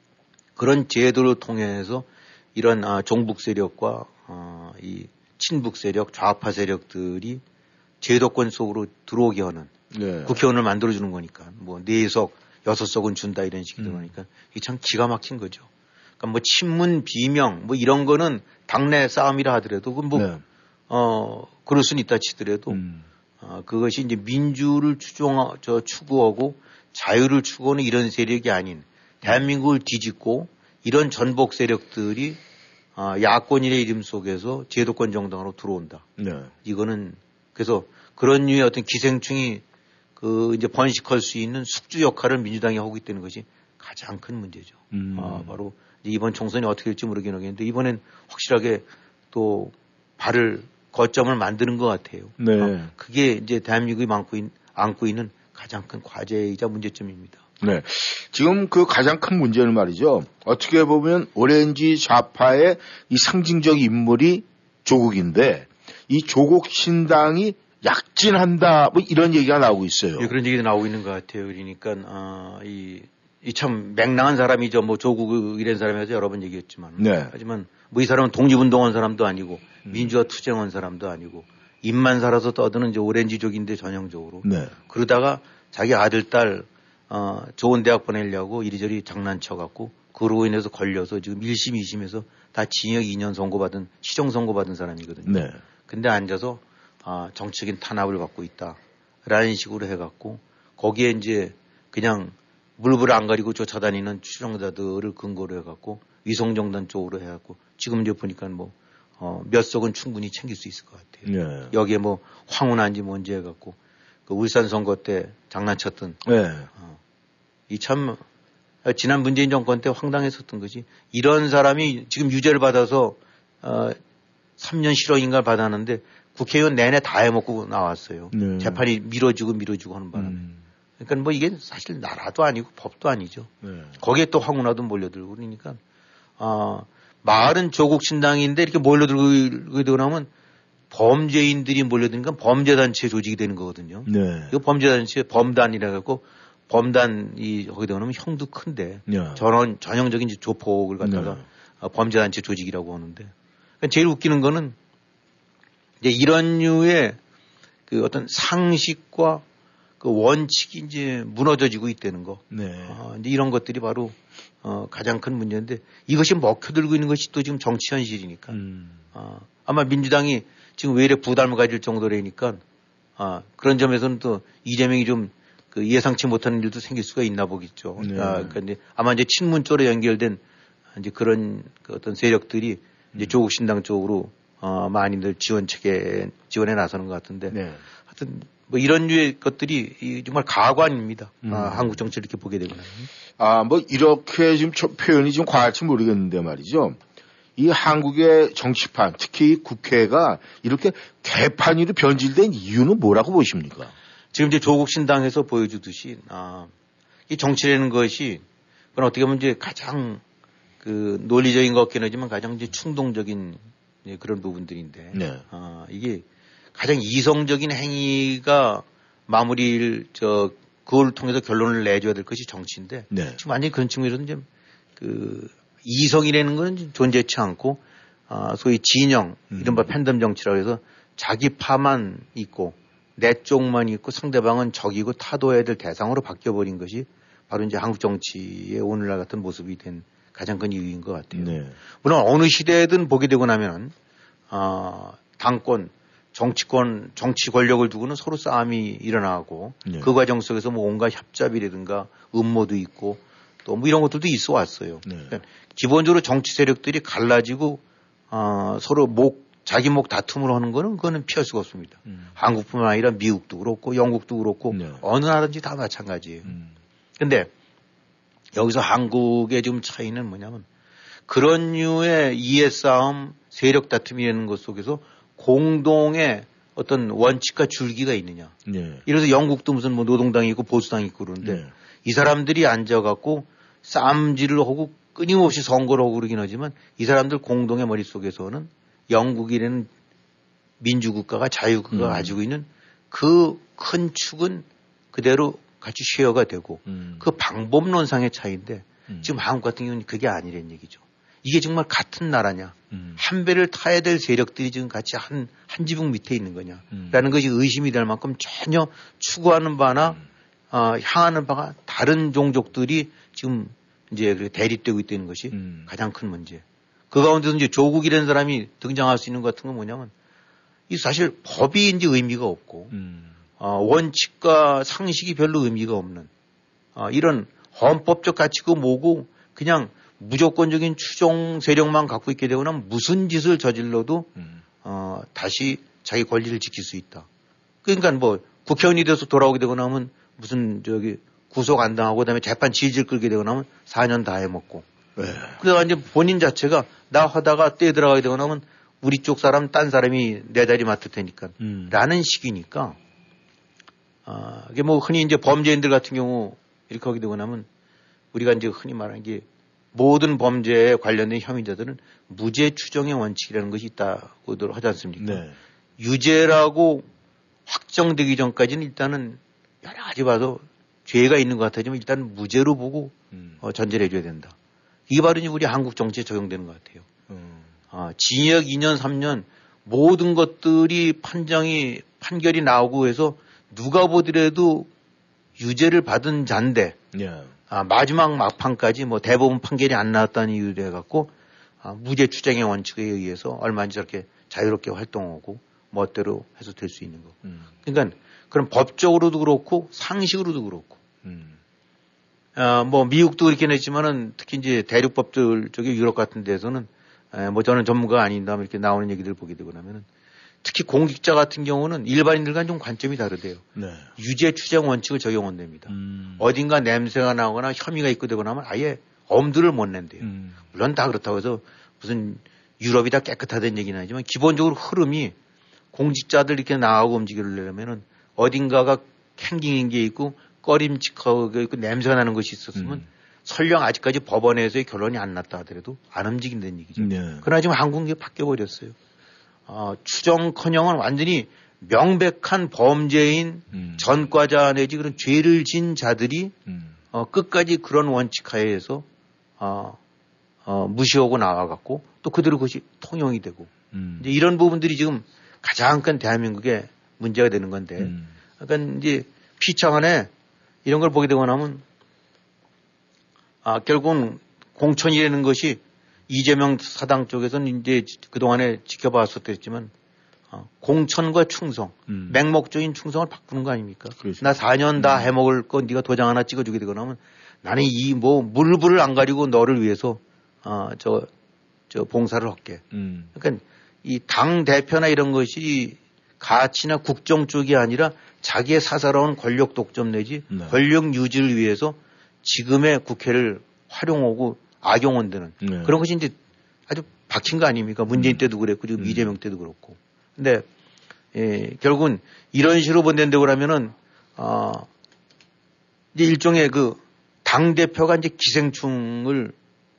그런 제도를 통해서 이런 아, 종북 세력과 어, 이 친북 세력, 좌파 세력들이 제도권 속으로 들어오게 하는 네. 국회의원을 만들어주는 거니까, 뭐 네 석, 여섯 석은 준다 이런 식이 들어가니까 음. 이게 참 기가 막힌 거죠. 그러니까 뭐 친문 비명 뭐 이런 거는 당내 싸움이라 하더라도 그 뭐 네. 어 그럴 수는 있다 치더라도 음. 어, 그것이 이제 민주를 추종 저 추구하고 자유를 추구하는 이런 세력이 아닌 대한민국을 뒤집고 이런 전복 세력들이 어, 야권이의 이름 속에서 제도권 정당으로 들어온다. 네. 이거는 그래서 그런 류의 어떤 기생충이 그 이제 번식할 수 있는 숙주 역할을 민주당이 하고 있다는 것이 가장 큰 문제죠. 음. 어, 바로 이번 총선이 어떻게 될지 모르긴 하겠는데 이번엔 확실하게 또 발을 거점을 만드는 것 같아요. 네. 어, 그게 이제 대한민국이 안고, 있, 안고 있는 가장 큰 과제이자 문제점입니다. 네. 지금 그 가장 큰 문제는 말이죠. 어떻게 보면 오렌지 좌파의 이 상징적 인물이 조국인데 이 조국 신당이 약진한다 뭐 이런 얘기가 나오고 있어요. 예, 그런 얘기도 나오고 있는 것 같아요. 그러니까 어, 이, 이 참 맹랑한 사람이죠. 뭐 조국 이런 사람이라서 여러 번 얘기했지만. 네. 하지만 뭐 이 사람은 독립운동한 사람도 아니고 음. 민주화 투쟁한 사람도 아니고 입만 살아서 떠드는 이제 오렌지족인데 전형적으로. 네. 그러다가 자기 아들 딸 어, 좋은 대학 보내려고 이리저리 장난쳐갖고 그로 인해서 걸려서 지금 일 심, 이 심에서 다 징역 이 년 선고받은 시정 선고받은 사람이거든요. 네. 근데 앉아서 아, 정치적인 탄압을 받고 있다라는 식으로 해갖고 거기에 이제 그냥 물불 안 가리고 쫓아다니는 추종자들을 근거로 해갖고 위성정당 쪽으로 해갖고 지금 이제 보니까 뭐 어, 몇 석은 충분히 챙길 수 있을 것 같아요. 네. 여기에 뭐 황운한지 뭔지 해갖고 그 울산 선거 때 장난쳤던 네. 어, 이 참 지난 문재인 정권 때 황당했었던 거지. 이런 사람이 지금 유죄를 받아서 어, 삼 년 실형인가 받았는데 국회의원 내내 다 해먹고 나왔어요. 네. 재판이 미뤄지고 미뤄지고 하는 바람에. 음. 그러니까 뭐 이게 사실 나라도 아니고 법도 아니죠. 네. 거기에 또 황운하도 몰려들고 그러니까 어, 말은 조국 신당인데 이렇게 몰려들고 되고 나면 범죄인들이 몰려드니까 범죄단체 조직이 되는 거거든요. 네. 이 범죄단체 범단이라 갖고 범단이 거기다 놓으면 형도 큰데 네. 전원 전형적인 조폭을 갖다가 네. 범죄단체 조직이라고 하는데 그러니까 제일 웃기는 거는 이제 이런 류의 그 어떤 상식과 그 원칙이 이제 무너져지고 있다는 거. 네. 어, 이제 이런 것들이 바로 어, 가장 큰 문제인데 이것이 먹혀들고 있는 것이 또 지금 정치 현실이니까. 음. 어, 아마 민주당이 지금 왜 이래 부담을 가질 정도라니까 아, 그런 점에서는 또 이재명이 좀 그 예상치 못하는 일도 생길 수가 있나 보겠죠. 네. 아, 그러니까 이제 아마 이제 친문 쪽으로 연결된 이제 그런 그 어떤 세력들이 이제 음. 조국 신당 쪽으로 어, 많이들 지원 측에 지원에 나서는 것 같은데. 네. 하여튼 뭐 이런 류의 것들이 정말 가관입니다. 음. 아, 한국 정치를 이렇게 보게 되면. 아, 뭐 이렇게 지금 표현이 좀 과할지 모르겠는데 말이죠. 이 한국의 정치판, 특히 국회가 이렇게 개판으로 변질된 이유는 뭐라고 보십니까? 지금 이제 조국 신당에서 보여주듯이, 아, 이 정치라는 것이, 그건 어떻게 보면 이제 가장 그 논리적인 것 같긴 하지만 가장 이제 충동적인 그런 부분들인데, 네. 아, 이게 가장 이성적인 행위가 마무리를, 저, 그걸 통해서 결론을 내줘야 될 것이 정치인데, 네. 지금 완전히 그런 측면에서는 이제 그 이성이라는 건 존재치 않고, 아, 소위 진영, 음. 이른바 팬덤 정치라고 해서 자기 파만 있고, 내 쪽만 있고 상대방은 적이고 타도해야 될 대상으로 바뀌어버린 것이 바로 이제 한국 정치의 오늘날 같은 모습이 된 가장 큰 이유인 것 같아요. 네. 물론 어느 시대든 보게 되고 나면은, 아, 당권, 정치권, 정치 권력을 두고는 서로 싸움이 일어나고 네. 그 과정 속에서 뭐 온갖 협잡이라든가 음모도 있고 또 뭐 이런 것들도 있어 왔어요. 네. 그러니까 기본적으로 정치 세력들이 갈라지고, 아, 서로 목, 자기 목 다툼으로 하는 거는 그거는 피할 수가 없습니다. 음. 한국뿐만 아니라 미국도 그렇고 영국도 그렇고 네. 어느 나라든지 다 마찬가지예요. 음. 근데 여기서 한국의 지금 차이는 뭐냐면 그런 류의 이해 싸움, 세력 다툼이라는 것 속에서 공동의 어떤 원칙과 줄기가 있느냐. 네. 이래서 영국도 무슨 뭐 노동당이 있고 보수당이 있고 그러는데 네. 이 사람들이 앉아갖고 쌈질을 하고 끊임없이 선거를 하고 그러긴 하지만 이 사람들 공동의 머릿속에서는 영국이라는 민주국가가 자유국가가 음. 가지고 있는 그 큰 축은 그대로 같이 쉐어가 되고 음. 그 방법론상의 차이인데 음. 지금 한국 같은 경우는 그게 아니란 얘기죠. 이게 정말 같은 나라냐. 음. 한 배를 타야 될 세력들이 지금 같이 한, 한 지붕 밑에 있는 거냐. 음. 라는 것이 의심이 될 만큼 전혀 추구하는 바나 음. 어, 향하는 바가 다른 종족들이 지금 이제 대립되고 있다는 것이 음. 가장 큰 문제. 그 가운데서 이제 조국이라는 사람이 등장할 수 있는 것 같은 건 뭐냐면 이 사실 법이 이제 의미가 없고 음. 어, 원칙과 상식이 별로 의미가 없는 어, 이런 헌법적 가치고 뭐고 그냥 무조건적인 추종 세력만 갖고 있게 되고 나면 무슨 짓을 저질러도 음. 어, 다시 자기 권리를 지킬 수 있다. 그러니까 뭐 국회의원이 돼서 돌아오게 되고 나면 무슨 저기 구속 안 당하고 그다음에 재판 질질 끌게 되고 나면 사 년 다 해먹고. 네. 그래서 이제 본인 자체가 나 하다가 떼 들어가게 되고 나면 우리 쪽 사람 딴 사람이 내 다리 맡을 테니까 음. 라는 식이니까 아, 이게 뭐 흔히 이제 범죄인들 같은 경우 이렇게 하게 되고 나면 우리가 이제 흔히 말하는 게 모든 범죄에 관련된 혐의자들은 무죄 추정의 원칙이라는 것이 있다고들 하지 않습니까? 네. 유죄라고 확정되기 전까지는 일단은 여러 가지 봐도 죄가 있는 것 같아지만 일단 무죄로 보고 음. 어, 전제를 해줘야 된다. 이게 바로 이제 우리 한국 정치에 적용되는 것 같아요. 음. 아, 징역 이 년, 삼 년 모든 것들이 판정이 판결이 나오고 해서 누가 보더라도 유죄를 받은 자인데 yeah. 아, 마지막 막판까지 뭐 대법원 판결이 안 나왔다는 이유로 해갖고 아, 무죄 추정의 원칙에 의해서 얼마든지 저렇게 자유롭게 활동하고 멋대로 해서 될 수 있는 거. 음. 그러니까 그럼 법적으로도 그렇고 상식으로도 그렇고. 음. 아, 뭐 미국도 그렇긴 했지만은 특히 이제 대륙법들 쪽에 유럽 같은 데서는 에, 뭐 저는 전문가가 아닌다 이렇게 나오는 얘기들 보게 되고 나면은 특히 공직자 같은 경우는 일반인들과는 좀 관점이 다르대요. 네. 유죄 추정 원칙을 적용한답니다. 음. 어딘가 냄새가 나거나 혐의가 있고 되고 나면 아예 엄두를 못 낸대요. 음. 물론 다 그렇다고 해서 무슨 유럽이 다 깨끗하다는 얘기는 아니지만 기본적으로 흐름이 공직자들 이렇게 나가고 움직이려면은 어딘가가 캥기는 게 있고 꺼림칙하고 있고 냄새가 나는 것이 있었으면 음. 설령 아직까지 법원에서의 결론이 안 났다 하더라도 안 움직인다는 얘기죠. 네. 그러나 지금 한국이 바뀌어버렸어요. 어, 추정커녕은 완전히 명백한 범죄인 음. 전과자 내지 그런 죄를 진 자들이 음. 어, 끝까지 그런 원칙 하에서 어, 어, 무시하고 나와갖고 또 그대로 그것이 통용이 되고 음. 이제 이런 부분들이 지금 가장 큰 대한민국의 문제가 되는 건데 음. 그러니까 이제 피창안에 이런 걸 보게 되고 나면 아, 결국은 공천이라는 것이 이재명 사당 쪽에서는 이제 그동안에 지켜봤었겠지만 어, 공천과 충성, 음. 맹목적인 충성을 바꾸는 거 아닙니까? 그렇죠. 나 사 년 다 음. 해먹을 거 네가 도장 하나 찍어주게 되고 나면 나는 이 뭐 물불을 안 가리고 너를 위해서 어, 저, 저 봉사를 할게. 음. 그러니까 이 당 대표나 이런 것이 가치나 국정 쪽이 아니라 자기의 사사로운 권력 독점 내지 네. 권력 유지를 위해서 지금의 국회를 활용하고 악용한다는 네. 그런 것이 이제 아주 박힌 거 아닙니까? 문재인 음. 때도 그랬고 지금 음. 이재명 때도 그렇고. 근데 예, 결국은 이런 식으로 본다고 그러면은 어, 이제 일종의 그 당 대표가 이제 기생충을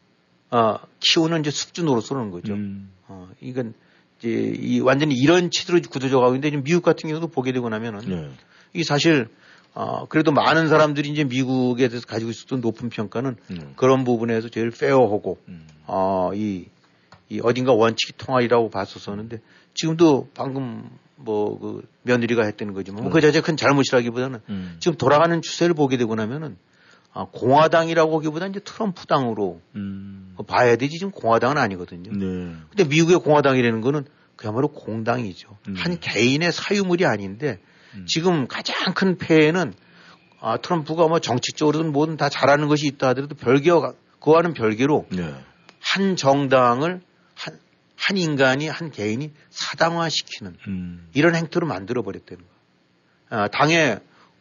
어, 키우는 이제 숙주 노릇을 거죠. 음. 어, 이건 이제 이 완전히 이런 치드로 굳어져 가고 있는데 지금 미국 같은 경우도 보게 되고 나면은 네. 이 사실 어, 그래도 많은 사람들이 이제 미국에 대해서 가지고 있었던 높은 평가는 음. 그런 부분에서 제일 페어하고 음. 어, 이, 이 어딘가 원칙이 통하리라고 봤었었는데 지금도 방금 뭐 그 며느리가 했다는 거지만 뭐 그 자체 큰 잘못이라기보다는 음. 지금 돌아가는 추세를 보게 되고 나면은 아, 공화당이라고 하기보다 이제 트럼프 당으로 음. 봐야 되지 지금 공화당은 아니거든요. 네. 근데 미국의 공화당이라는 거는 그야말로 공당이죠. 음. 한 개인의 사유물이 아닌데 음. 지금 가장 큰 폐해는 아, 트럼프가 뭐 정치적으로든 뭐든 다 잘하는 것이 있다 하더라도 별개와 그와는 별개로 네. 한 정당을 한, 한 인간이 한 개인이 사당화시키는 음. 이런 행태로 만들어 버렸다는 거예요. 아, 당의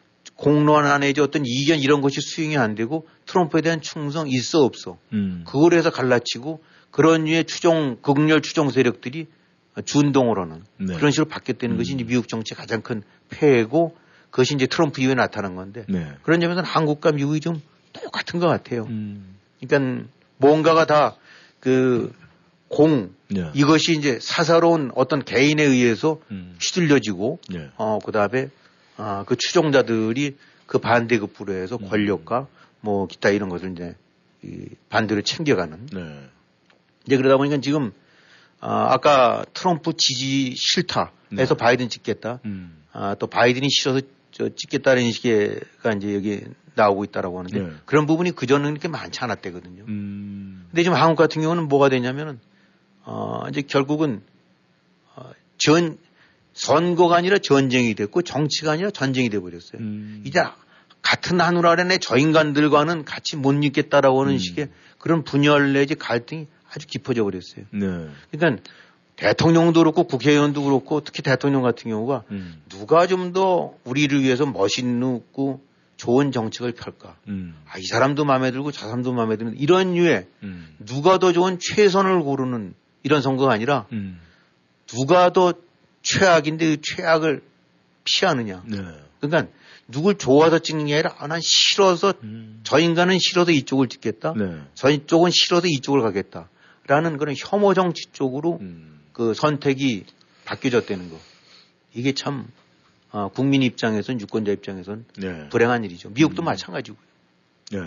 공론화 내지 어떤 이견 이런 것이 수용이 안 되고 트럼프에 대한 충성 있어 없어. 음. 그걸 해서 갈라치고 그런 류의 추종, 극렬 추종 세력들이 준동을 하는 네. 그런 식으로 바뀌었다는 음. 것이 이제 미국 정치의 가장 큰 폐해고 그것이 이제 트럼프 이후에 나타난 건데 네. 그런 점에서는 한국과 미국이 좀 똑같은 것 같아요. 음. 그러니까 뭔가가 다 그 공, 네. 이것이 이제 사사로운 어떤 개인에 의해서 음. 휘둘려지고 네. 어, 그 다음에 아, 그 추종자들이 그 반대급부로 해서 권력과 음. 뭐 기타 이런 것을 이제 이 반대로 챙겨가는. 네. 이제 그러다 보니까 지금 아, 아까 트럼프 지지 싫다 해서 네. 바이든 찍겠다. 음. 아, 또 바이든이 싫어서 저 찍겠다는 식의가 이제 여기 나오고 있다라고 하는데 네. 그런 부분이 그전은 이렇게 많지 않았대거든요. 음. 근데 지금 한국 같은 경우는 뭐가 되냐면은 어, 이제 결국은 어, 전 선거가 아니라 전쟁이 됐고 정치가 아니라 전쟁이 돼버렸어요. 음. 이제 같은 하늘 아래 저 인간들과는 같이 못 있겠다라고 하는 음. 식의 그런 분열 내지 갈등이 아주 깊어져 버렸어요. 네. 그러니까 대통령도 그렇고 국회의원도 그렇고 특히 대통령 같은 경우가 음. 누가 좀 더 우리를 위해서 멋있고 좋은 정책을 펼까. 음. 아, 이 사람도 마음에 들고 저 사람도 마음에 드는 이런 류의 음. 누가 더 좋은 최선을 고르는 이런 선거가 아니라 음. 누가 더 최악인데 그 최악을 피하느냐. 네. 그러니까 누굴 좋아서 찍는 게 아니라 아, 난 싫어서 음. 저 인간은 싫어서 이쪽을 찍겠다. 네. 저 쪽은 싫어서 이쪽을 가겠다라는 그런 혐오 정치 쪽으로 음. 그 선택이 바뀌어졌다는 거. 이게 참 어, 국민 입장에서는 유권자 입장에서는 네. 불행한 일이죠. 미국도 음. 마찬가지고요. 네.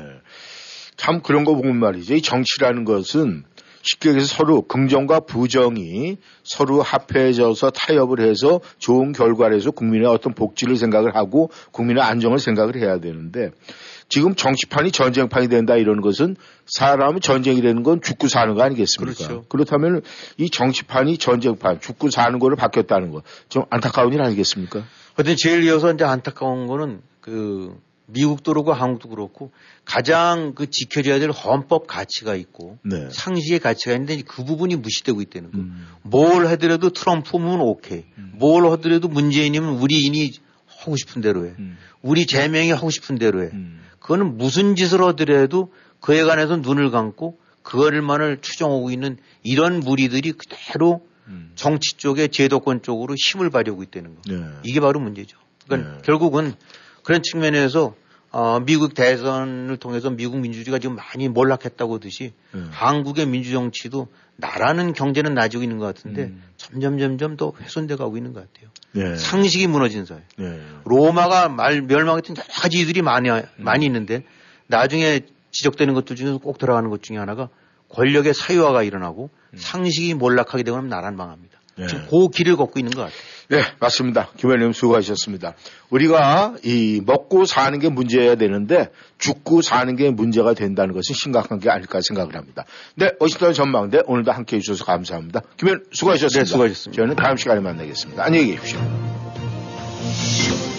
참 그런 거 보면 말이죠. 이 정치라는 것은 쉽게 얘기해서 서로 긍정과 부정이 서로 합해져서 타협을 해서 좋은 결과를 해서 국민의 어떤 복지를 생각을 하고 국민의 안정을 생각을 해야 되는데 지금 정치판이 전쟁판이 된다 이런 것은 사람은 전쟁이 되는 건 죽고 사는 거 아니겠습니까? 그렇죠. 그렇다면 이 정치판이 전쟁판, 죽고 사는 거로 바뀌었다는 거 좀 안타까운 일 아니겠습니까? 하여튼 제일 이어서 이제 안타까운 거는 그 미국도 그렇고 한국도 그렇고 가장 그 지켜져야 될 헌법 가치가 있고 네. 상식의 가치가 있는데 그 부분이 무시되고 있다는 거. 음. 뭘 하더라도 트럼프면 오케이. 음. 뭘 하더라도 문재인이면 우리인이 하고 싶은 대로 해. 음. 우리 제명이 하고 싶은 대로 해. 음. 그거는 무슨 짓을 하더라도 그에 관해서 눈을 감고 그거를만을 추종하고 있는 이런 무리들이 그대로 음. 정치 쪽에 제도권 쪽으로 힘을 발휘하고 있다는 거. 네. 이게 바로 문제죠. 그러니까 네. 결국은 그런 측면에서 어, 미국 대선을 통해서 미국 민주주의가 지금 많이 몰락했다고 하듯이 네. 한국의 민주정치도 나라는 경제는 나아지고 있는 것 같은데 음. 점점 점점 더 훼손돼 가고 있는 것 같아요. 네. 상식이 무너진 사회. 네. 로마가 말, 멸망했던 여러 가지 이들이 많이, 음. 많이 있는데 나중에 지적되는 것들 중에서 꼭 들어가는 것 중에 하나가 권력의 사유화가 일어나고 음. 상식이 몰락하게 되면 나라는 망합니다. 네. 지금 그 길을 걷고 있는 것 같아요. 네, 맞습니다. 김 의원님 수고하셨습니다. 우리가 이 먹고 사는 게 문제여야 되는데 죽고 사는 게 문제가 된다는 것은 심각한 게 아닐까 생각을 합니다. 네, 워싱턴 전망대 오늘도 함께 해주셔서 감사합니다. 김 의원 수고하셨습니다. 네, 수고하셨습니다. 저는 다음 시간에 만나겠습니다. 안녕히 계십시오.